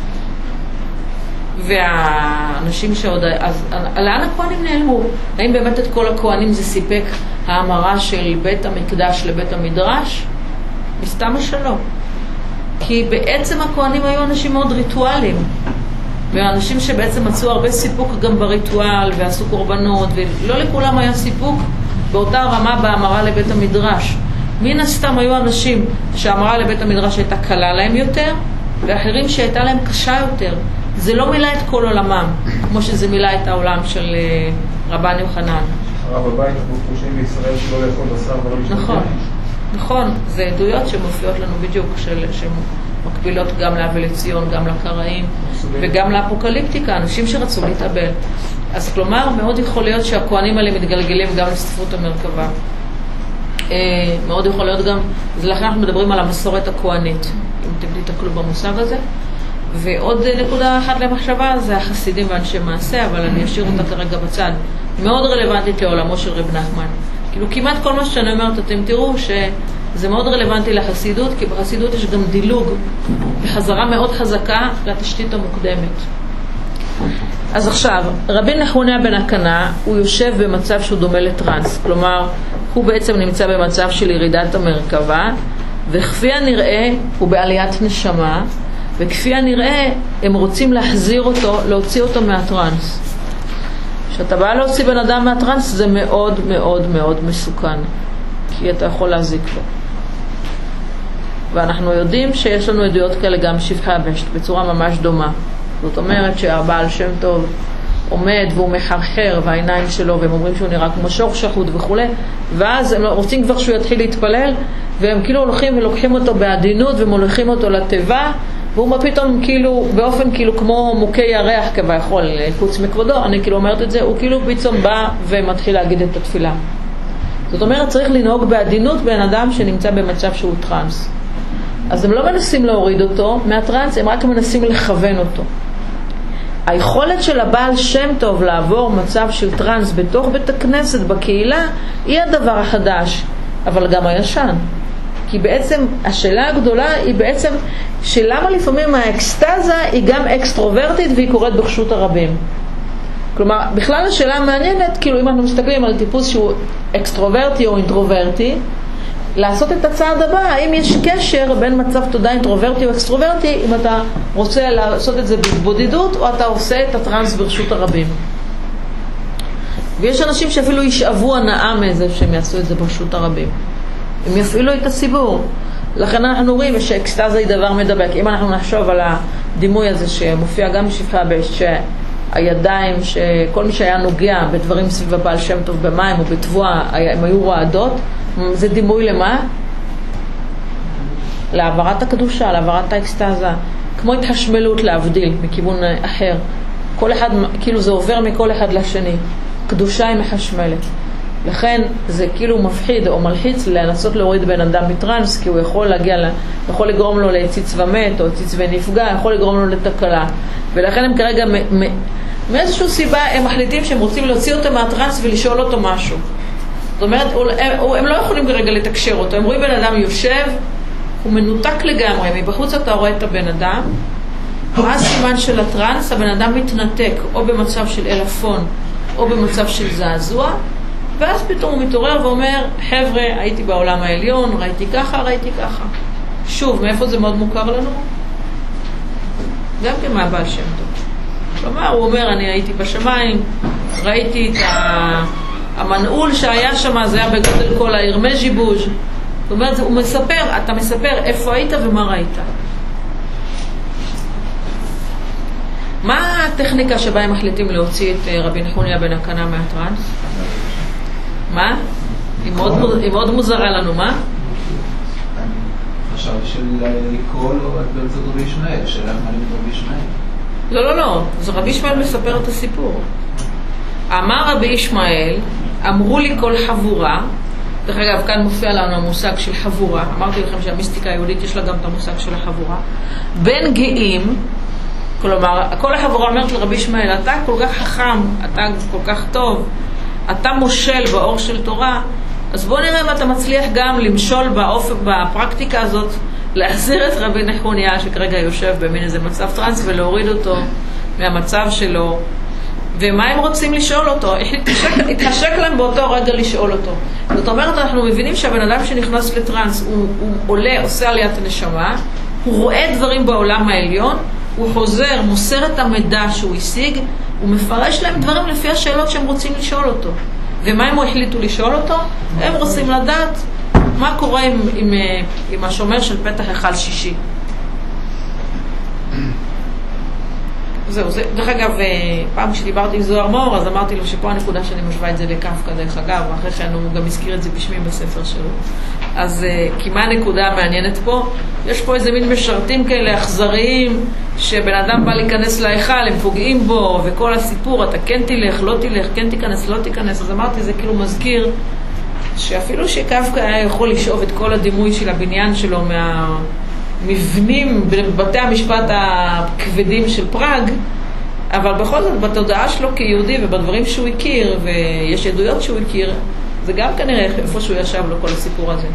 והאנשים שעוד, אז לאן הכהנים נעלמו? האם באמת את כל הכהנים זה סיפק האמרה של בית המקדש לבית המדרש? מסתמה שלא. כי בעצם הכהנים היו אנשים מאוד ריטואליים, ואנשים שבעצם מצאו הרבה סיפוק גם בריטואל ועשו קורבנות, ולא לכולם היה סיפוק באותה רמה באמרה לבית המדרש. מן הסתם היו אנשים שהאמרה לבית המדרש הייתה קלה להם יותר, ואחרים שהייתה להם קשה יותר. זה לא מילא את כל עולמם, כמו שזה מילא את העולם של רבן יוחנן. הרב הבית, אנחנו חושבים בישראל שלא לאכול בשר ולא משתתף. נכון, נכון, זה עדויות שמופיעות לנו בדיוק, שמקבילות גם לאבל ציון, גם לקראים, וגם לאפוקליפטיקה, אנשים שרצו להתאבל. אז כלומר, מאוד יכול להיות שהכהנים האלה מתגלגלים גם לספרות המרכבה. מאוד יכול להיות גם, ולכן אנחנו מדברים על המסורת הכהנית, אם אתם תתקלו במושג הזה. ועוד נקודה אחת למחשבה, זה החסידים ואנשי מעשה, אבל אני אשאיר אותה כרגע בצד. מאוד רלוונטית לעולמו של רב נחמן. כאילו כמעט כל מה שאני אומרת, אתם תראו שזה מאוד רלוונטי לחסידות, כי בחסידות יש גם דילוג בחזרה מאוד חזקה לתשתית המוקדמת. אז עכשיו, רבי נחוניה בן הקנה, הוא יושב במצב שהוא דומה לטרנס, כלומר, הוא בעצם נמצא במצב של ירידת המרכבה, וכפי הנראה הוא בעליית נשמה, וכפי הנראה הם רוצים להחזיר אותו, להוציא אותו מהטרנס. כשאתה בא להוציא בן אדם מהטרנס זה מאוד מאוד מאוד מסוכן, כי אתה יכול להזיק לו. ואנחנו יודעים שיש לנו עדויות כאלה גם שבחי הבשת, בצורה ממש דומה. זאת אומרת שהבעל שם טוב עומד והוא מחרחר והעיניים שלו, והם אומרים שהוא נראה כמו שור שחוט וכו', ואז הם רוצים כבר שהוא יתחיל להתפלל, והם כאילו הולכים ולוקחים אותו בעדינות ומולכים אותו לתיבה, והוא פתאום כאילו באופן כאילו כמו מוקי ירח כביכול, חוץ מכבודו, אני כאילו אומרת את זה, הוא כאילו פתאום בא ומתחיל להגיד את התפילה. זאת אומרת, צריך לנהוג בעדינות בן אדם שנמצא במצב שהוא טרנס. אז הם לא מנסים להוריד אותו מהטרנס, הם רק מנסים לכוון אותו. היכולת של הבעל שם טוב לעבור מצב של טרנס בתוך בית הכנסת, בקהילה, היא הדבר החדש, אבל גם הישן. כי בעצם השאלה הגדולה היא בעצם שלמה לפעמים האקסטזה היא גם אקסטרוברטית והיא קורית בחשות הרבים. כלומר, בכלל השאלה המעניינת, כאילו אם אנחנו מסתכלים על טיפוס שהוא אקסטרוברטי או אינטרוברטי, לעשות את הצעד הבא, האם יש קשר בין מצב תודעה אינטרוברטי או אקסטרוברטי, אם אתה רוצה לעשות את זה בבודדות או אתה עושה את הטרנס ברשות הרבים. ויש אנשים שאפילו ישאבו הנאה מזה שהם יעשו את זה ברשות הרבים. הם יפעילו את הציבור. לכן אנחנו רואים שאקסטזה היא דבר מדבק. אם אנחנו נחשוב על הדימוי הזה שמופיע גם בשבחי הבשת, שהידיים, שכל מי שהיה נוגע בדברים סביב הבעל שם טוב במים או בתבואה, הם היו רועדות, זה דימוי למה? להעברת הקדושה, להעברת האקסטזה. כמו התחשמלות להבדיל מכיוון אחר. כל אחד, כאילו זה עובר מכל אחד לשני. קדושה היא מחשמלת. לכן זה כאילו מפחיד או מלחיץ לנסות להוריד בן אדם מטרנס, כי הוא יכול לגרום לו לציץ ומת או ציץ ונפגע, יכול לגרום לו לתקלה. ולכן הם כרגע מאיזושהי סיבה הם מחליטים שהם רוצים להוציא אותו מהטרנס ולשאול אותו משהו. זאת אומרת, הם לא יכולים כרגע לתקשר אותו. הם רואים בן אדם יושב, הוא מנותק לגמרי, מבחוץ אתה רואה את הבן אדם, מה הסימן של הטרנס? הבן אדם מתנתק או במצב של אלפון או במצב של זעזוע, ואז פתאום הוא מתעורר ואומר, חבר'ה, הייתי בעולם העליון, ראיתי ככה. שוב, מאיפה זה מאוד מוכר לנו? גם כן מהבעל שם טוב. כלומר, הוא אומר, אני הייתי בשמיים, ראיתי את המנעול שהיה שם, זה היה בגודל כל העיר מז'יבוז'. זאת אומרת, אתה מספר איפה היית ומה ראית. מה הטכניקה שבה הם מחליטים להוציא את רבי נחוניה בן הקנה מהטרנס? מה? היא מאוד מוזרה לנו, מה? עכשיו של לקרוא לו באמצעות רבי ישמעאל, שאלה מה לימד רבי ישמעאל? לא, זה רבי ישמעאל מספר את הסיפור. אמר רבי ישמעאל, אמרו לי כל חבורה, דרך אגב, כאן מופיע לנו המושג של חבורה, אמרתי לכם שהמיסטיקה היהודית יש לה גם את המושג של החבורה, בין גאים, כלומר, כל החבורה אומרת לרבי ישמעאל, אתה כל כך חכם, אתה כל כך טוב, אתה מושל באור של תורה, אז בוא נראה אם אתה מצליח גם למשול בפרקטיקה הזאת, להחזיר את רבי נחוניה שכרגע יושב במין איזה מצב טרנס ולהוריד אותו מהמצב שלו. ומה הם רוצים לשאול אותו? התחשק להם באותו רגע לשאול אותו. זאת אומרת, אנחנו מבינים שהבן אדם שנכנס לטרנס הוא עולה, עושה עליית הנשמה, הוא רואה דברים בעולם העליון, הוא חוזר, מוסר את המידע שהוא השיג, הוא מפרש להם דברים לפי השאלות שהם רוצים לשאול אותו. ומה הם החליטו לשאול אותו? הם רוצים לדעת מה קורה עם השומר של פתח היכל שישי. זהו, דרך אגב, פעם כשדיברתי עם זוהר מור, אז אמרתי לו שפה הנקודה שאני משווה את זה לקפקא, דרך אגב, ואחרי כן הוא גם הזכיר את זה בשמי בספר שלו. אז כי מה הנקודה המעניינת פה? יש פה איזה מין משרתים כאלה אכזריים, שבן אדם בא להיכנס להיכל, הם פוגעים בו, וכל הסיפור, אתה כן תלך, לא תלך, כן תיכנס, לא תיכנס. אז אמרתי, זה כאילו מזכיר, שאפילו שקפקא היה יכול לשאוב את כל הדימוי של הבניין שלו מבנים בבתי המשפט הכבדים של פראג, אבל בכל זאת בתודעה שלו כיהודי ובדברים שהוא הכיר, ויש עדויות שהוא הכיר, זה גם כנראה איפה שהוא ישב לו כל הסיפור הזה.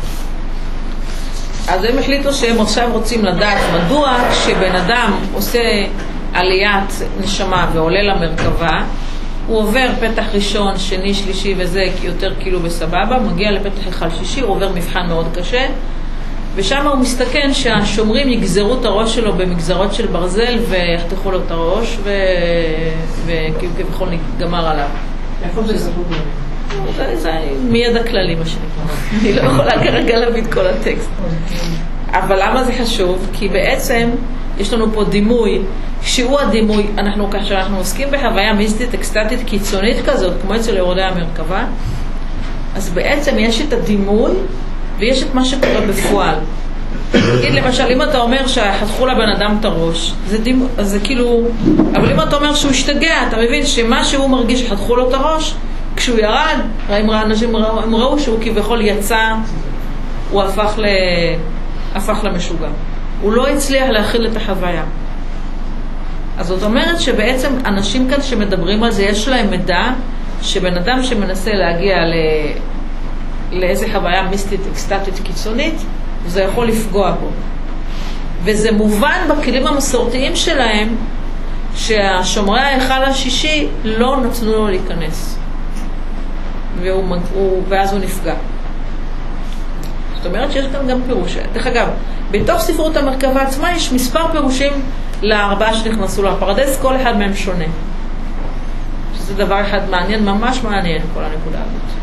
אז הם החליטו שהם עכשיו רוצים לדעת מדוע כשבן אדם עושה עליית נשמה ועולה למרכבה, הוא עובר פתח ראשון, שני, שלישי וזה יותר כאילו בסבבה, מגיע לפתח היכל שישי, הוא עובר מבחן מאוד קשה, ושם הוא מסתכן שהשומרים יגזרו את הראש שלו במגזרות של ברזל ויחתכו לו את הראש וכביכול נגמר עליו. איפה זה כתוב? זה מידע כללי מה שנקרא. אני לא יכולה כרגע להביא את כל הטקסט. אבל למה זה חשוב? כי בעצם יש לנו פה דימוי, שהוא הדימוי, כאשר אנחנו עוסקים בהוויה מיסטית אקסטטית קיצונית כזאת, כמו אצל יורדי המרכבה, אז בעצם יש את הדימוי ויש את מה שקורה בפועל. תגיד למשל, אם אתה אומר שחתכו לבן אדם את הראש, זה כאילו, אבל אם אתה אומר שהוא השתגע, אתה מבין שמה שהוא מרגיש שחתכו לו את הראש, כשהוא ירד, אנשים ראו שהוא כביכול יצא, הוא הפך למשוגע. הוא לא הצליח להכיל את החוויה. אז זאת אומרת שבעצם אנשים כאן שמדברים על זה, יש להם מידע שבן אדם שמנסה להגיע לאיזה חוויה מיסטית, אקסטטית, קיצונית, זה יכול לפגוע בו. וזה מובן בכלים המסורתיים שלהם, שהשומרי ההיכל השישי לא נתנו לו להיכנס. ואז הוא נפגע. זאת אומרת שיש כאן גם פירוש. דרך אגב, בתוך ספרות המרכבה עצמה יש מספר פירושים לארבעה שנכנסו לפרדס, כל אחד מהם שונה. שזה דבר אחד מעניין, ממש מעניין, כל הנקודה הזאת.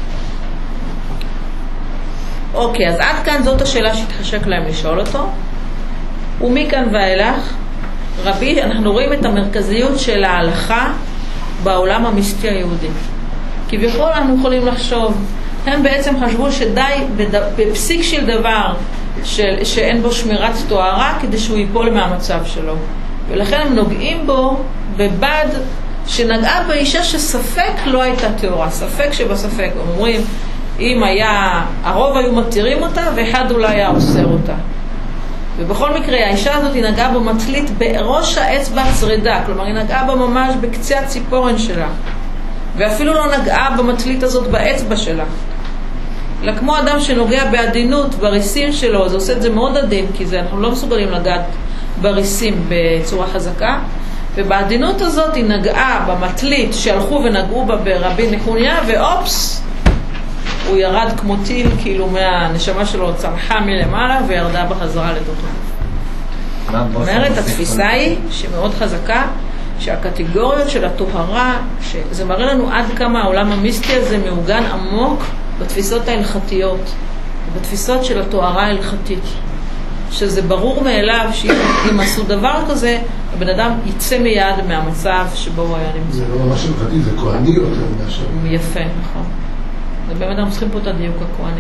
אוקיי, אז עד כאן זאת השאלה שהתחשק להם לשאול אותו. ומכאן ואילך, אנחנו רואים את המרכזיות של ההלכה בעולם המיסטי היהודי. כביכול אנחנו יכולים לחשוב, הם בעצם חשבו שדי בפסיק של דבר שאין בו שמירת תוארה כדי שהוא ייפול מהמצב שלו. ולכן הם נוגעים בו בבד שנגעה באישה שספק לא הייתה טהורה, ספק שבספק. אומרים, אם הרוב היו מתירים אותה ואחד אולי היה אוסר אותה. ובכל מקרה האישה הזאת היא נגעה במטלית בראש האצבע הצרידה, כלומר היא נגעה בה ממש בקצה הציפורן שלה, ואפילו לא נגעה במטלית הזאת באצבע שלה. אלא כמו אדם שנוגע בעדינות בריסים שלו, זה עושה את זה מאוד עדין, כי אנחנו לא מסוגלים לגעת בריסים בצורה חזקה, ובעדינות הזאת היא נגעה במטלית שהלכו ונגעו בה ברבי נחוניה, ואופס, הוא ירד כמו טיל, כאילו מהנשמה שלו צמחה מלמעלה וירדה בחזרה לתוכו. אומרת, התפיסה היא שמאוד חזקה, שהקטגוריות של הטהרה, שזה מראה לנו עד כמה העולם המיסטי הזה מעוגן עמוק בתפיסות ההלכתיות, בתפיסות של הטהרה ההלכתית. שזה ברור מאליו שאם עשו דבר כזה, הבן אדם יצא מיד מהמצב שבו הוא היה נמצא. זה לא ממש הלכתי, זה כהני יותר מאשר. יפה, נכון. ובאמת אנחנו צריכים פה את הדיוק הכהני.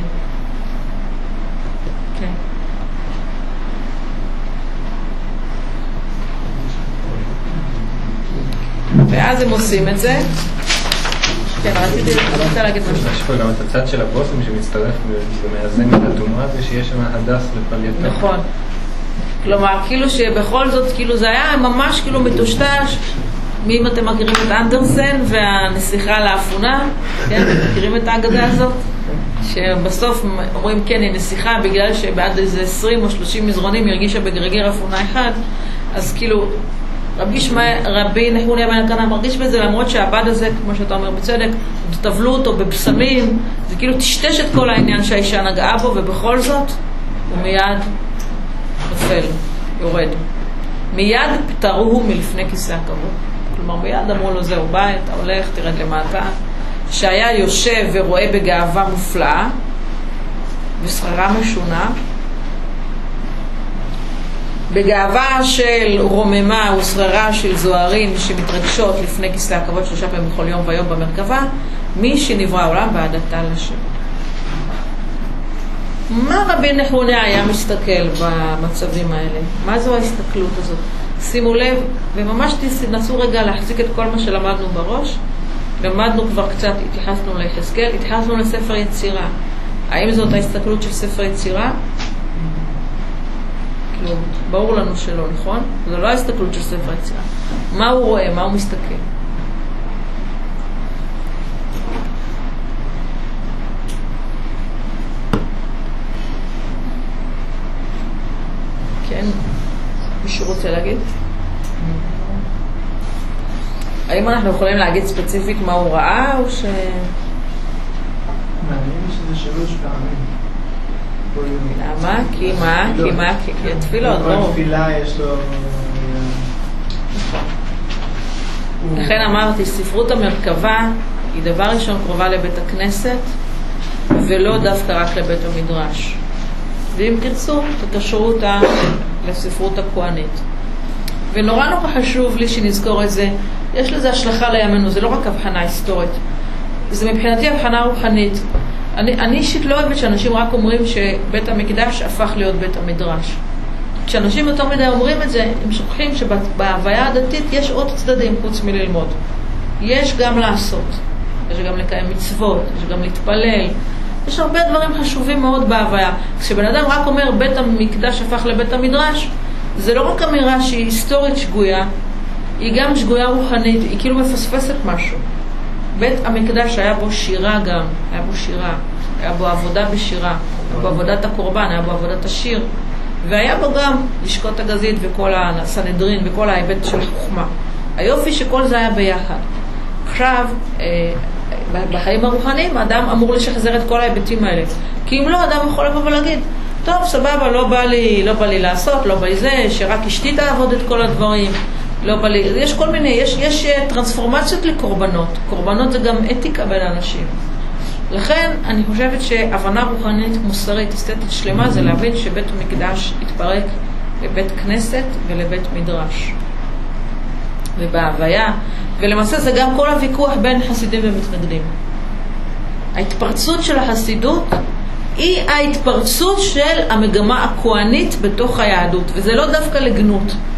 כן. ואז הם עושים את זה. כן, אני רוצה להגיד משהו. יש פה גם את הצד של הבוסם שמצטרף ומאזן את התאומה, ושיש שם הדס לפלייתו. נכון. כלומר, כאילו שבכל זאת, כאילו זה היה ממש כאילו מטושטש. אם אתם מכירים את אנדרסן והנסיכה לאפונה, כן, מכירים את האגדה הזאת? שבסוף אומרים כן, היא נסיכה בגלל שבעד איזה 20 או 30 מזרונים הרגישה בגרגר אפונה אחד, אז כאילו רבי נחוניה בן אלקנה מרגיש בזה, למרות שהעבד הזה, כמו שאתה אומר בצדק, תבלו אותו בבשמים, זה כאילו תשתש את כל העניין שהאישה נגעה בו, ובכל זאת הוא מיד נופל, יורד. מיד פטרוהו מלפני כיסא הכבוד. כלומר, מיד אמרו לו, זהו, ביי, אתה הולך, תרד למטה. שהיה יושב ורואה בגאווה מופלאה, ושכרה משונה, בגאווה של רוממה ושכרה של זוהרים שמתרגשות לפני כיסא הכבוד 3 פעמים בכל יום ויום במרכבה, מי שנברא העולם בעדתה לשם. מה רבי נחוניה היה מסתכל במצבים האלה? מה זו ההסתכלות הזאת? שימו לב, וממש תנסו רגע להחזיק את כל מה שלמדנו בראש. למדנו כבר קצת, התייחסנו ליחזקאל, התייחסנו לספר יצירה. האם זאת ההסתכלות של ספר יצירה? כאילו, ברור לנו שלא, נכון? זו לא ההסתכלות של ספר יצירה. מה הוא רואה? מה הוא מסתכל? כן? מישהו רוצה להגיד? האם אנחנו יכולים להגיד ספציפית מה הוא ראה, או ש... מעניין שזה 3 פעמים. למה? כי מה? כי התפילות, כל תפילה יש לו... לכן אמרתי, ספרות המרכבה היא דבר ראשון קרובה לבית הכנסת, ולא דווקא רק לבית המדרש. ואם תרצו, תקשרו אותה לספרות הכהנית. ונורא חשוב לי שנזכור את זה. יש לזה השלכה לימינו, זה לא רק הבחנה היסטורית. זה מבחינתי הבחנה רוחנית. אני אישית לא אוהבת שאנשים רק אומרים שבית המקדש הפך להיות בית המדרש. כשאנשים יותר מדי אומרים את זה, הם שוכחים שבהוויה הדתית יש עוד צדדים חוץ מללמוד. יש גם לעשות, יש גם לקיים מצוות, יש גם להתפלל. יש הרבה דברים חשובים מאוד בהוויה. כשבן אדם רק אומר בית המקדש הפך לבית המדרש, זה לא רק אמירה שהיא היסטורית שגויה, היא גם שגויה רוחנית, היא כאילו מפספסת משהו. בית המקדש היה בו שירה גם, היה בו שירה, היה בו עבודה בשירה, היה בו עבודת הקורבן, היה בו עבודת השיר, והיה בו גם לשקות הגזית וכל הסנהדרין וכל ההיבט של החוכמה. היופי שכל זה היה ביחד. עכשיו, בחיים הרוחניים, האדם אמור לשחזר את כל ההיבטים האלה. כי אם לא, אדם יכול לבוא ולהגיד, טוב, סבבה, לא בא לי לעשות, לא בא לי זה, שרק אשתי תעבוד את כל הדברים, לא בא לי, יש כל מיני, יש טרנספורמציות לקורבנות. קורבנות זה גם אתיקה בין אנשים. לכן, אני חושבת שהבנה רוחנית, מוסרית, אסתטית שלמה, זה להבין שבית המקדש התפרק לבית כנסת ולבית מדרש. ובהוויה, ולמעשה זה גם כל הוויכוח בין חסידים ומתנגדים. ההתפרצות של החסידות היא ההתפרצות של המגמה הכהנית בתוך היהדות, וזה לא דווקא לגנות.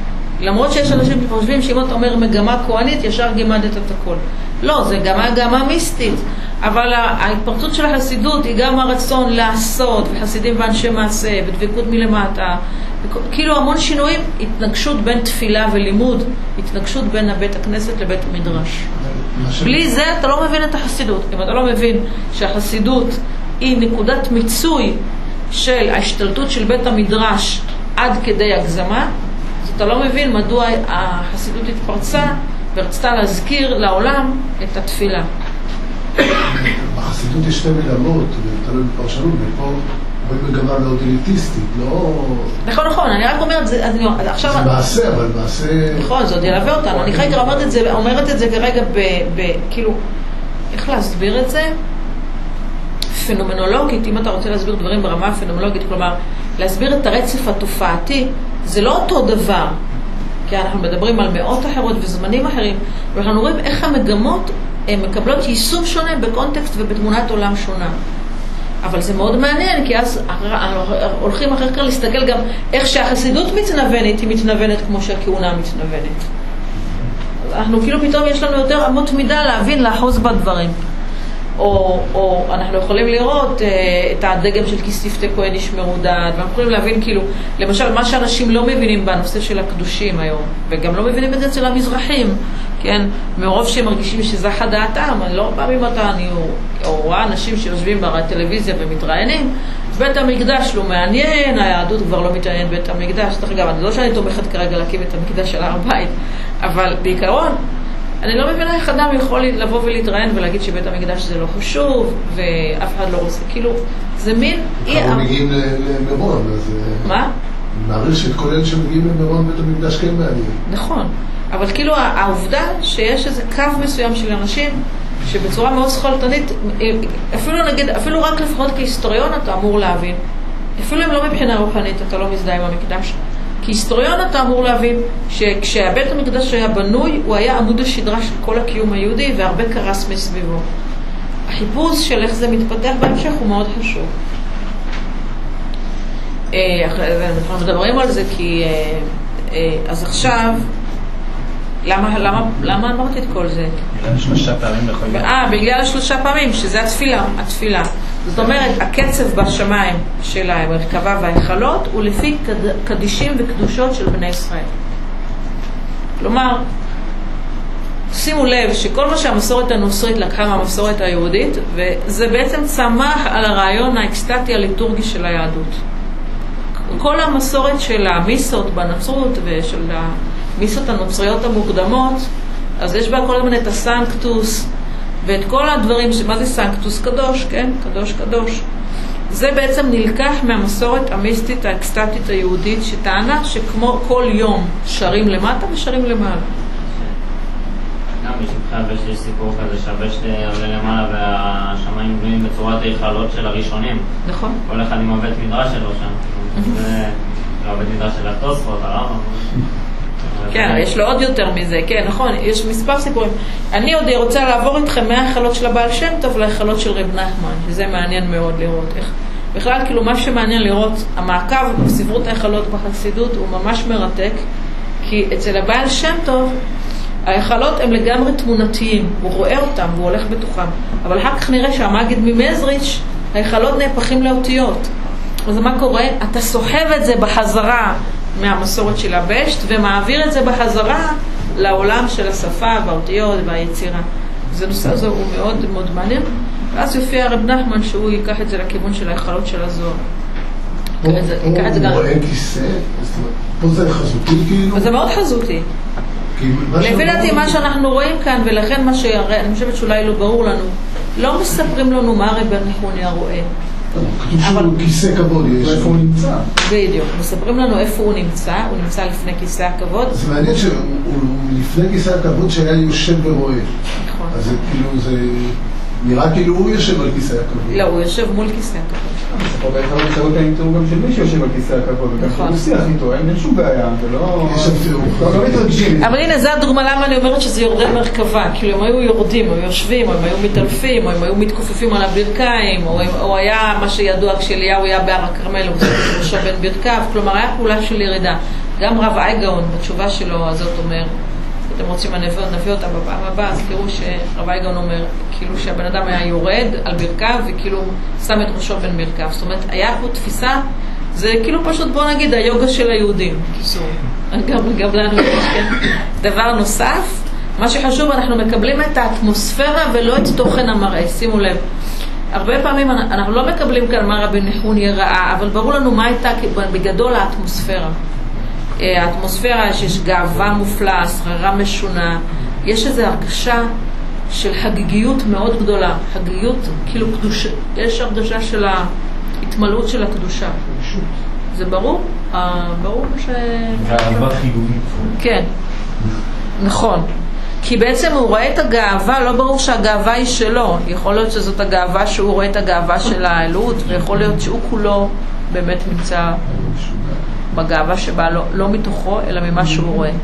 למרות שיש אנשים שחושבים שאם אתה אומר מגמה כהנית, ישר גימדת את הכל. לא, זה גמה מיסטית. אבל ההתפרצות של החסידות היא גם הרצון לעשות, וחסידים ואנשי מעשה, ודבקות מלמטה. כאילו המון שינויים, התנגשות בין תפילה ולימוד, התנגשות בין בית הכנסת לבית המדרש. בלי זה אתה לא מבין את החסידות. אם אתה לא מבין שהחסידות היא נקודת מיצוי של ההשתלטות של בית המדרש עד כדי הגזמה, אז אתה לא מבין מדוע החסידות התפרצה ורצתה להזכיר לעולם את התפילה. בחסידות יש שתי מגמות, תלוי בפרשנות, ופה רואים מגמה מאוד אליטיסטית, לא... נכון, אני רק אומרת, זה מעשה, אבל מעשה... נכון, זה עוד ילווה אותנו. אני כרגע אומרת את זה כרגע כאילו, איך להסביר את זה? פנומנולוגית, אם אתה רוצה להסביר דברים ברמה פנומנולוגית, כלומר, להסביר את הרצף התופעתי, זה לא אותו דבר. כי אנחנו מדברים על מאות אחרות וזמנים אחרים, ואנחנו רואים איך המגמות מקבלות יישום שונה בקונטקסט ובתמונת עולם שונה. אבל זה מאוד מעניין, כי אז הולכים אחר כך להסתכל גם איך שהחסידות מתנוונת, היא מתנוונת כמו שהכהונה מתנוונת. אז אנחנו כאילו פתאום יש לנו יותר אמות מידה להבין, לאחוז בדברים. או אנחנו יכולים לראות את הדגם של כספתי כהן ישמרו דעת, ואנחנו יכולים להבין כאילו, למשל מה שאנשים לא מבינים בנושא של הקדושים היום, וגם לא מבינים את זה אצל המזרחים, כן? מרוב שהם מרגישים שזה אחד דעתם, אני לא פעמים אני רואה אנשים שיושבים בטלוויזיה ומתראיינים, בית המקדש לא מעניין, היהדות כבר לא מתעניין בית המקדש, אגב, אני לא שאני תומכת כרגע להקים את המקדש של הר הבית, אבל בעיקרון, אני לא מבינה איך אדם יכול לבוא ולהתראיין ולהגיד שבית המקדש זה לא חשוב, ואף אחד לא רוצה, כאילו, זה מין... אנחנו מגיעים למירון, אז... מה? אני מעריך שאת כל אלה שמגיעים למירון בית המקדש כן מעניין. נכון, אבל כאילו העובדה שיש איזה קו מסוים של אנשים, שבצורה מאוד סכולתנית, אפילו רק לפחות כהיסטוריון אתה אמור להבין, אפילו אם לא מבחינה רוחנית אתה לא מזדהה עם המקדש, כהיסטוריון אתה אמור להבין שכשהבית המקדש היה בנוי, הוא היה עמוד השדרה של כל הקיום היהודי, והרבה קרס מסביבו. החיפוש של איך זה מתפתח בהמשך הוא מאוד חשוב. אנחנו מדברים על זה כי... אז עכשיו, למה אמרתי את כל זה? בגלל 3 פעמים לכל יום. בגלל 3 פעמים, שזה התפילה. זאת אומרת, הקצב בשמיים של המרכבה וההיכלות הוא לפי קדישים וקדושות של בני ישראל. כלומר, שימו לב שכל מה שהמסורת הנוצרית לקחה מהמסורת היהודית, וזה בעצם צמח על הרעיון האקסטטי הליטורגי של היהדות. כל המסורת של המיסות בנצרות ושל המיסות הנוצריות המוקדמות, אז יש בה כל הזמן את הסנקטוס, ואת כל הדברים, מה זה סנקטוס? קדוש, כן? קדוש, קדוש. זה בעצם נלקח מהמסורת המיסטית האקסטטית היהודית, שטענה שכמו כל יום שרים למטה ושרים למעלה. גם בשבחה יש סיפור כזה שהבשת עולה למעלה והשמיים בנויים בצורת היכלות של הראשונים. נכון. כל אחד עם הבית מדרש שלו שם. זה הבית מדרש של התוספות, הרמב"ם. כן, יש לו עוד יותר מזה, כן, נכון, יש מספר סיפורים. אני עוד רוצה לעבור איתכם מההיכלות של הבעל שם טוב להיכלות של רב נחמן, וזה מעניין מאוד לראות איך. בכלל, כאילו, מה שמעניין לראות, המעקב בספרות ההיכלות בחסידות הוא ממש מרתק, כי אצל הבעל שם טוב, ההיכלות הם לגמרי תמונתיים, הוא רואה אותם, הוא הולך בתוכם. אבל אחר כך נראה שהמגיד ממזריץ', ההיכלות נהפכים לאותיות. אז מה קורה? אתה סוחב את זה בחזרה מהמסורת של הבשת, ומעביר את זה בחזרה לעולם של השפה והאותיות והיצירה. זה נושא הזה הוא מאוד מאוד מעניין. ואז יופיע רב נחמן שהוא ייקח את זה לכיוון של ההיכלות של הזוהר. הוא רואה כיסא, פה זה חזותי כאילו? וזה מאוד חזותי. לפי דעתי מה שאנחנו רואים כאן, ולכן מה שאני חושבת שאולי לא ברור לנו, לא מספרים לנו מה רב נחמיה רואה. כתוב שהוא כיסא כבוד, איפה הוא נמצא. בדיוק, מספרים לנו איפה הוא נמצא לפני כיסא הכבוד. זה מעניין שהוא לפני כיסא הכבוד שהיה יושב ורואה. נכון. אז כאילו זה נראה כאילו הוא יושב על כיסא הכבוד. לא, הוא יושב מול כיסא הכבוד. זה פה באחד המחשבות האינטרו גם של מי שיושב על כיסא הכבוד, וגם שהוא שיח איתו, אין שום בעיה, זה לא... לא מתרגשים. אבל הנה, זו הדוגמה למה אני אומרת שזה יורדי מרכבה, כאילו הם היו יורדים, הם יושבים, הם היו מתעלפים, הם היו מתכופפים על הברכיים, או היה מה שידוע כשאליהו היה בהר הכרמל, הוא זוכר ראשו בין ברכיו, כלומר היה פעולה של ירידה. גם רב אייגאון בתשובה שלו הזאת אומר, אתם רוצים נביא אותה בפעם הבאה, אז תראו שרב אייגאון אומר, כאילו שהבן אדם היה יורד על ברכיו וכאילו שם את ראשו בין ברכיו. זאת אומרת, היה פה תפיסה, זה כאילו פשוט בוא נגיד היוגה של היהודים. גם לנו יש כן. דבר נוסף, מה שחשוב, אנחנו מקבלים את האטמוספירה ולא את תוכן המראה, שימו לב. הרבה פעמים אנחנו לא מקבלים כאן מה רבי נחמני ראה, אבל ברור לנו מה הייתה בגדול האטמוספירה. האטמוספירה שיש גאווה מופלאה, שררה משונה, יש איזו הרגשה של חגיגיות מאוד גדולה, חגיגיות כאילו קדושה, יש הרגשה של ההתמלאות של הקדושה. זה ברור? ברור ש... גאווה חיובית. כן, נכון. כי בעצם הוא רואה את הגאווה, לא ברור שהגאווה היא שלו. יכול להיות שזאת הגאווה שהוא רואה את הגאווה של האלוהות, ויכול להיות שהוא כולו באמת נמצא בגאווה שבאה לא מתוכו, אלא ממה שהוא רואה.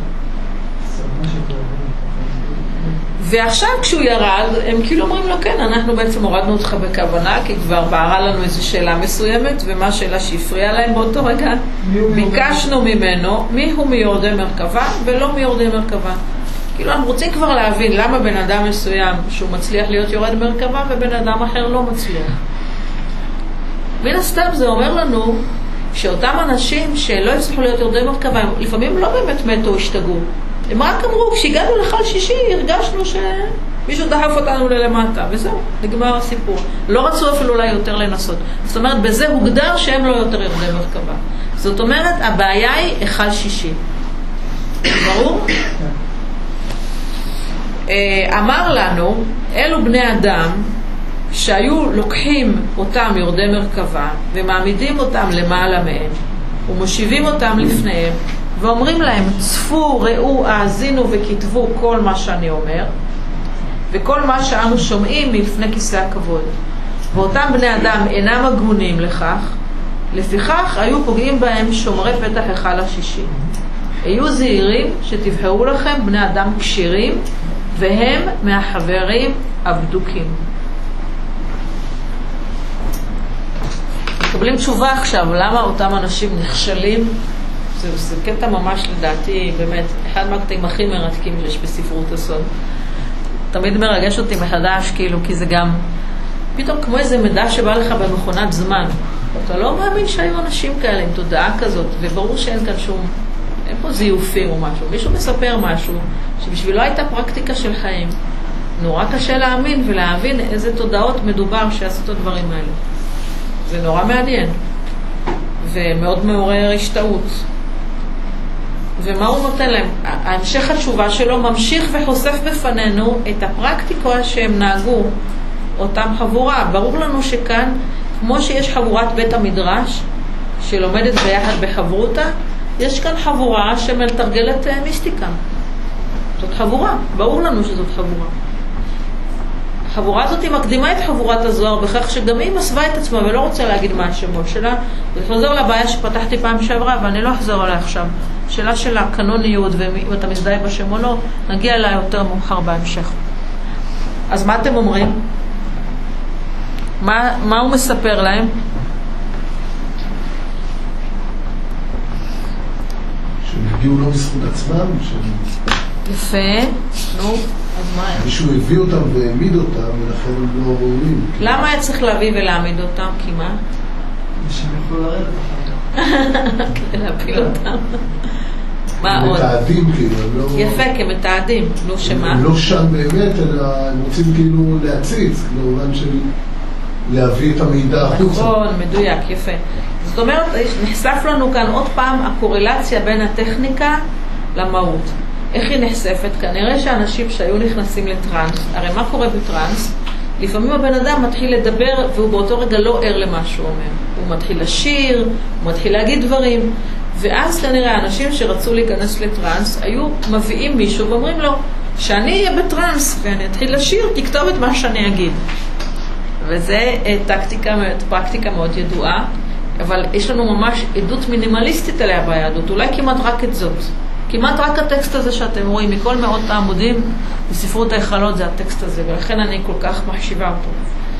ועכשיו כשהוא ירד, הם כאילו אומרים לו, כן, אנחנו בעצם הורדנו אותך בכוונה, כי כבר בערה לנו איזו שאלה מסוימת, ומה השאלה שהפריעה להם באותו רגע, ביקשנו ממנו מי הוא מיורדי מרכבה ולא מיורדי מרכבה. כאילו אנחנו רוצים כבר להבין למה בן אדם מסוים שהוא מצליח להיות יורד מרכבה ובן אדם אחר לא מצליח. מן הסתם זה אומר לנו שאותם אנשים שלא הצליחו להיות יורדי מרכבה, לפעמים לא באמת מתו או השתגעו. הם רק אמרו, כשהגענו לחל שישי הרגשנו שמישהו דחף אותנו ללמטה, וזהו, נגמר הסיפור. לא רצו אפילו אולי יותר לנסות. זאת אומרת, בזה הוגדר שהם לא יותר יורדי מרכבה. זאת אומרת, הבעיה היא חל שישי. ברור? אמר לנו, אלו בני אדם שהיו לוקחים אותם יורדי מרכבה ומעמידים אותם למעלה מהם ומושיבים אותם לפניהם ואומרים להם, צפו, ראו, האזינו וכתבו כל מה שאני אומר וכל מה שאנו שומעים מלפני כיסא הכבוד, ואותם בני אדם אינם הגונים לכך, לפיכך היו פוגעים בהם שומרי פתח היכל השישי. היו זהירים שתבחרו לכם בני אדם כשירים והם מהחברים הבדוקים. מקבלים תשובה עכשיו למה אותם אנשים נכשלים. זה קטע ממש לדעתי באמת אחד מהקטעים הכי מרתקים שיש בספרות הסוד. תמיד מרגש אותי מחדש כאילו, כי זה גם פתאום כמו איזה מידע שבא לך במכונת זמן. אתה לא מאמין שהיו אנשים כאלה עם תודעה כזאת, וברור שאין כאן שום, אין פה זיופים או משהו. מישהו מספר משהו שבשבילו הייתה פרקטיקה של חיים. נורא קשה להאמין ולהבין איזה תודעות מדובר שעשו את הדברים האלה. זה נורא מעניין ומאוד מעורר השתאות. ומה הוא נותן להם? המשך התשובה שלו ממשיך וחושף בפנינו את הפרקטיקה שהם נהגו אותם חבורה. ברור לנו שכאן, כמו שיש חבורת בית המדרש שלומדת ביחד בחברותה, יש כאן חבורה שמתרגלת מיסטיקה. זאת חבורה, ברור לנו שזאת חבורה. החבורה הזאת היא מקדימה את חבורת הזוהר בכך שגם היא מסווה את עצמה ולא רוצה להגיד מה השמות שלה. זה חוזר לבעיה שפתחתי פעם שעברה ואני לא אחזור עליה עכשיו. שאלה של הקנוניות ואם אתה מזדהה בשם או לא, נגיע אליה יותר מאוחר בהמשך. אז מה אתם אומרים? מה הוא מספר להם? שהם הגיעו לא בזכות עצמם, יפה, נו, אז מה? מישהו הביא אותם והעמיד אותם ולכן הם לא ראויים. למה היה צריך להביא ולהעמיד אותם? כי מה? שהם יוכלו לרדת אחר כך. כדי להפיל אותם. מה עוד? מתעדים כאילו, הם לא... יפה, כמתעדים, לא שמה? הם לא שם באמת, אלא הם רוצים כאילו להציץ, במובן של להביא את המידע החוצה. נכון, מדויק, יפה. זאת אומרת, נחשף לנו כאן עוד פעם הקורלציה בין הטכניקה למהות. איך היא נחשפת? כנראה שאנשים שהיו נכנסים לטרנס, הרי מה קורה בטרנס? לפעמים הבן אדם מתחיל לדבר והוא באותו רגע לא ער למה שהוא אומר. הוא מתחיל לשיר, הוא מתחיל להגיד דברים, ואז כנראה האנשים שרצו להיכנס לטרנס היו מביאים מישהו ואומרים לו, שאני אהיה בטרנס ואני אתחיל לשיר, תכתוב את מה שאני אגיד. וזה פרקטיקה מאוד ידועה, אבל יש לנו ממש עדות מינימליסטית עליה ביהדות, אולי כמעט רק את זאת. כמעט רק הטקסט הזה שאתם רואים, מכל מאות העמודים בספרות היכלות זה הטקסט הזה, ולכן אני כל כך מחשיבה אותו.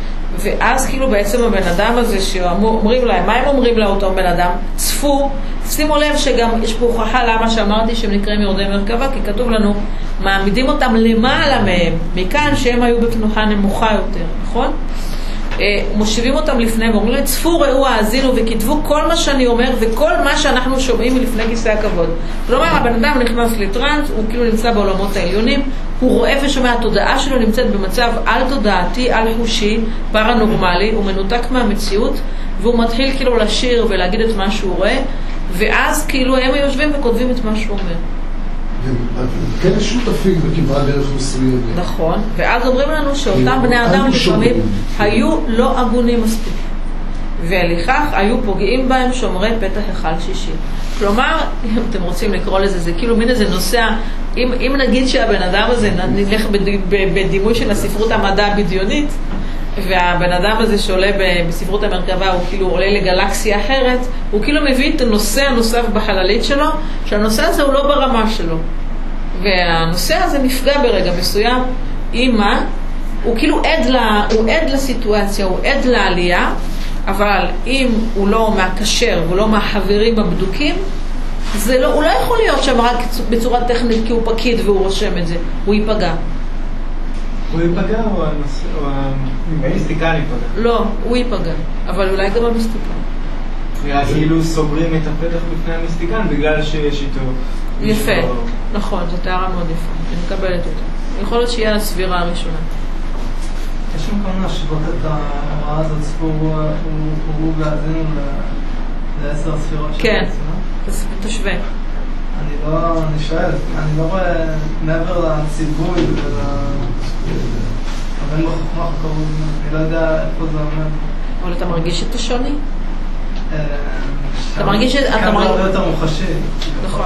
ואז כאילו בעצם הבן אדם הזה שאומרים להם, מה הם אומרים לאותו בן אדם? צפו שימו לב שגם יש פה הוכחה למה שאמרתי שהם נקראים יורדי מרכבה, כי כתוב לנו, מעמידים למעלה מהם, מכאן שהם היו בתנוחה נמוכה יותר, נכון? מושיבים אותם לפניהם, אומרים להם, צפו, ראו, האזינו וכתבו כל מה שאני אומר וכל מה שאנחנו שומעים מלפני כיסא הכבוד. כלומר, הבן אדם נכנס לטרנס, הוא כאילו נמצא בעולמות העליונים, הוא רואה ושומע, התודעה שלו נמצאת במצב על תודעתי, על חושי, פרנורמלי, הוא מנותק מהמציאות, והוא מתחיל כאילו לשיר ולהגיד את מה שהוא רואה, ואז כאילו הם יושבים וכותבים את מה שהוא אומר. כן שותפים בכברת דרך מסוימת. נכון, ואז אומרים לנו שאותם בני אדם לפעמים היו לא הגונים מספיק, ולכך היו פוגעים בהם שומרי פתח היכל שישי. כלומר, אם אתם רוצים לקרוא לזה, זה כאילו מין איזה נוסע, אם נגיד שהבן אדם הזה נלך בדימוי של הספרות המדע הבדיונית, והבן אדם הזה שעולה בספרות המרכבה הוא כאילו עולה לגלקסיה אחרת, הוא כאילו מביא את הנושא הנוסף בחללית שלו, שהנושא הזה הוא לא ברמה שלו, והנושא הזה נפגע ברגע מסוים. אימה, הוא כאילו עד לסיטואציה, הוא עד לעלייה, אבל אם הוא לא מהקשר והוא לא מהחברים הבדוקים, הוא לא יכול להיות שם רק בצורה טכנית כי הוא פקיד והוא רושם את זה, הוא ייפגע. הוא ייפגע או המיסטיקן ייפגע? לא, הוא ייפגע, אבל אולי גם המיסטיקן. נראה כאילו סוגרים את הפתח בפני המיסטיקן בגלל שיש איתו... יפה, נכון, זאת הערה מאוד יפה, אני מקבלת אותה. יכול להיות שיהיה הסבירה הראשונה. יש מקום להשוות את ההוראה הזאת, צפו והאזינו ל10 ספירות של כן, תשווה. אני שואל, אני לא רואה מעבר לציווי אבל בחוכמה חקרו, אני לא יודע איפה זה אומר. אבל אתה מרגיש את השוני? אתה מרגיש את... כאן זה הרבה יותר מוחשי. נכון.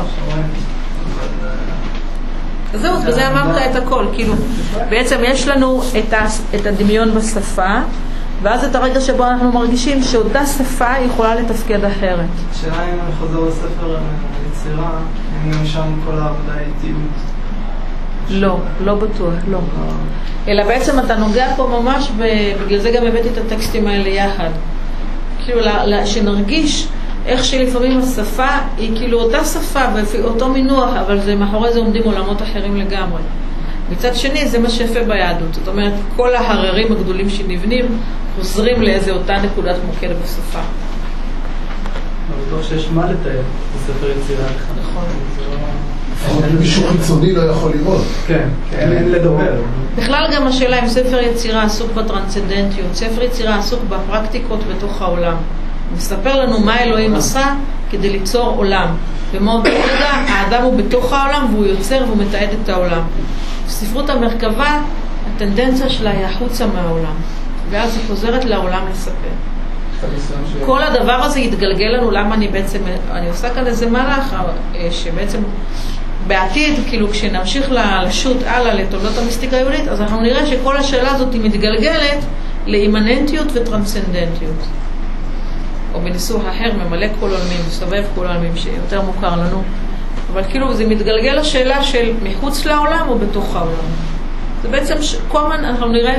אז זהו, בזה אמרת את הכל, כאילו, בעצם יש לנו את הדמיון בשפה, ואז את הרגע שבו אנחנו מרגישים שאותה שפה יכולה לתפקד אחרת. השאלה אם אני חוזר לספר יצירה, אם גם שם כל העבודה היא תיעוד. לא בטוח, לא. אלא בעצם אתה נוגע פה ממש, בגלל זה גם הבאתי את הטקסטים האלה יחד. כאילו, שנרגיש איך שלפעמים השפה היא כאילו אותה שפה ואותו מינוח, אבל זה מאחורי זה עומדים עולמות אחרים לגמרי. מצד שני, זה מה שיפה ביהדות. זאת אומרת, כל ההררים הגדולים שנבנים חוזרים לאיזה אותה נקודת מוקד בשפה. אבל בטוח שיש מה לתאר בספר יצירה. נכון. מישהו חיצוני לא יכול לראות. כן, אין לדבר. בכלל גם השאלה אם ספר יצירה עסוק בטרנסצנדנטיות, ספר יצירה עסוק בפרקטיקות בתוך העולם. מספר לנו מה אלוהים עשה כדי ליצור עולם. ומאותו רגע האדם הוא בתוך העולם והוא יוצר והוא מתעד את העולם. בספרות המרכבה הטנדנציה שלה היא החוצה מהעולם, ואז היא חוזרת לעולם לספר. כל הדבר הזה יתגלגל לנו. למה אני עושה כאן איזה מהלך שבעצם בעתיד, כאילו כשנמשיך לשוט הלאה לתולדות המיסטיקה היהודית, אז אנחנו נראה שכל השאלה הזאת היא מתגלגלת לאימננטיות וטרנסצנדנטיות, או בניסוח אחר, ממלא כל עולמים, מסובב כל עולמים, שיותר מוכר לנו. אבל כאילו זה מתגלגל לשאלה של מחוץ לעולם או בתוך העולם. זה בעצם כל הזמן אנחנו נראה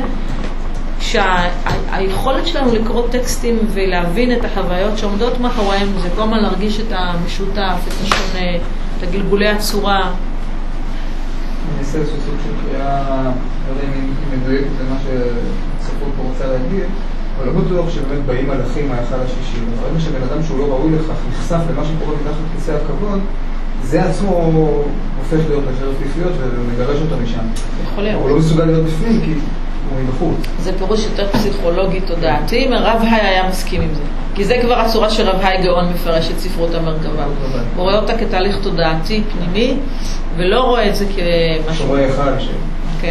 שהיכולת שלנו לקרוא טקסטים ולהבין את החוויות שעומדות מאחוריהם, זה כל הזמן להרגיש את המשותף, את השונה, את הגלגולי הצורה. אני אעשה איזשהו סוג של קריאה, לא יודע אם היא מדויקת למה שספרות פה רוצה להגיד, אבל לא בטוח שבאמת באים מלאכים מההיכל השישי. אבל שבן אדם שהוא לא ראוי לכך נחשף למה שקורה מתחת כיסא הכבוד, זה עצמו הופך להיות לשאר פיפיות ומגרש אותו משם. יכול להיות. הוא לא מסוגל להיות בפנים כי הוא מבחוץ. זה פירוש יותר פסיכולוגי תודעתי, רב היי היה מסכים עם זה. כי זה כבר הצורה שרב היי גאון מפרש את ספרות המרכבה. הוא רואה אותה כתהליך תודעתי פנימי, ולא רואה את זה כמשהו. הוא רואה אחד ש... כן.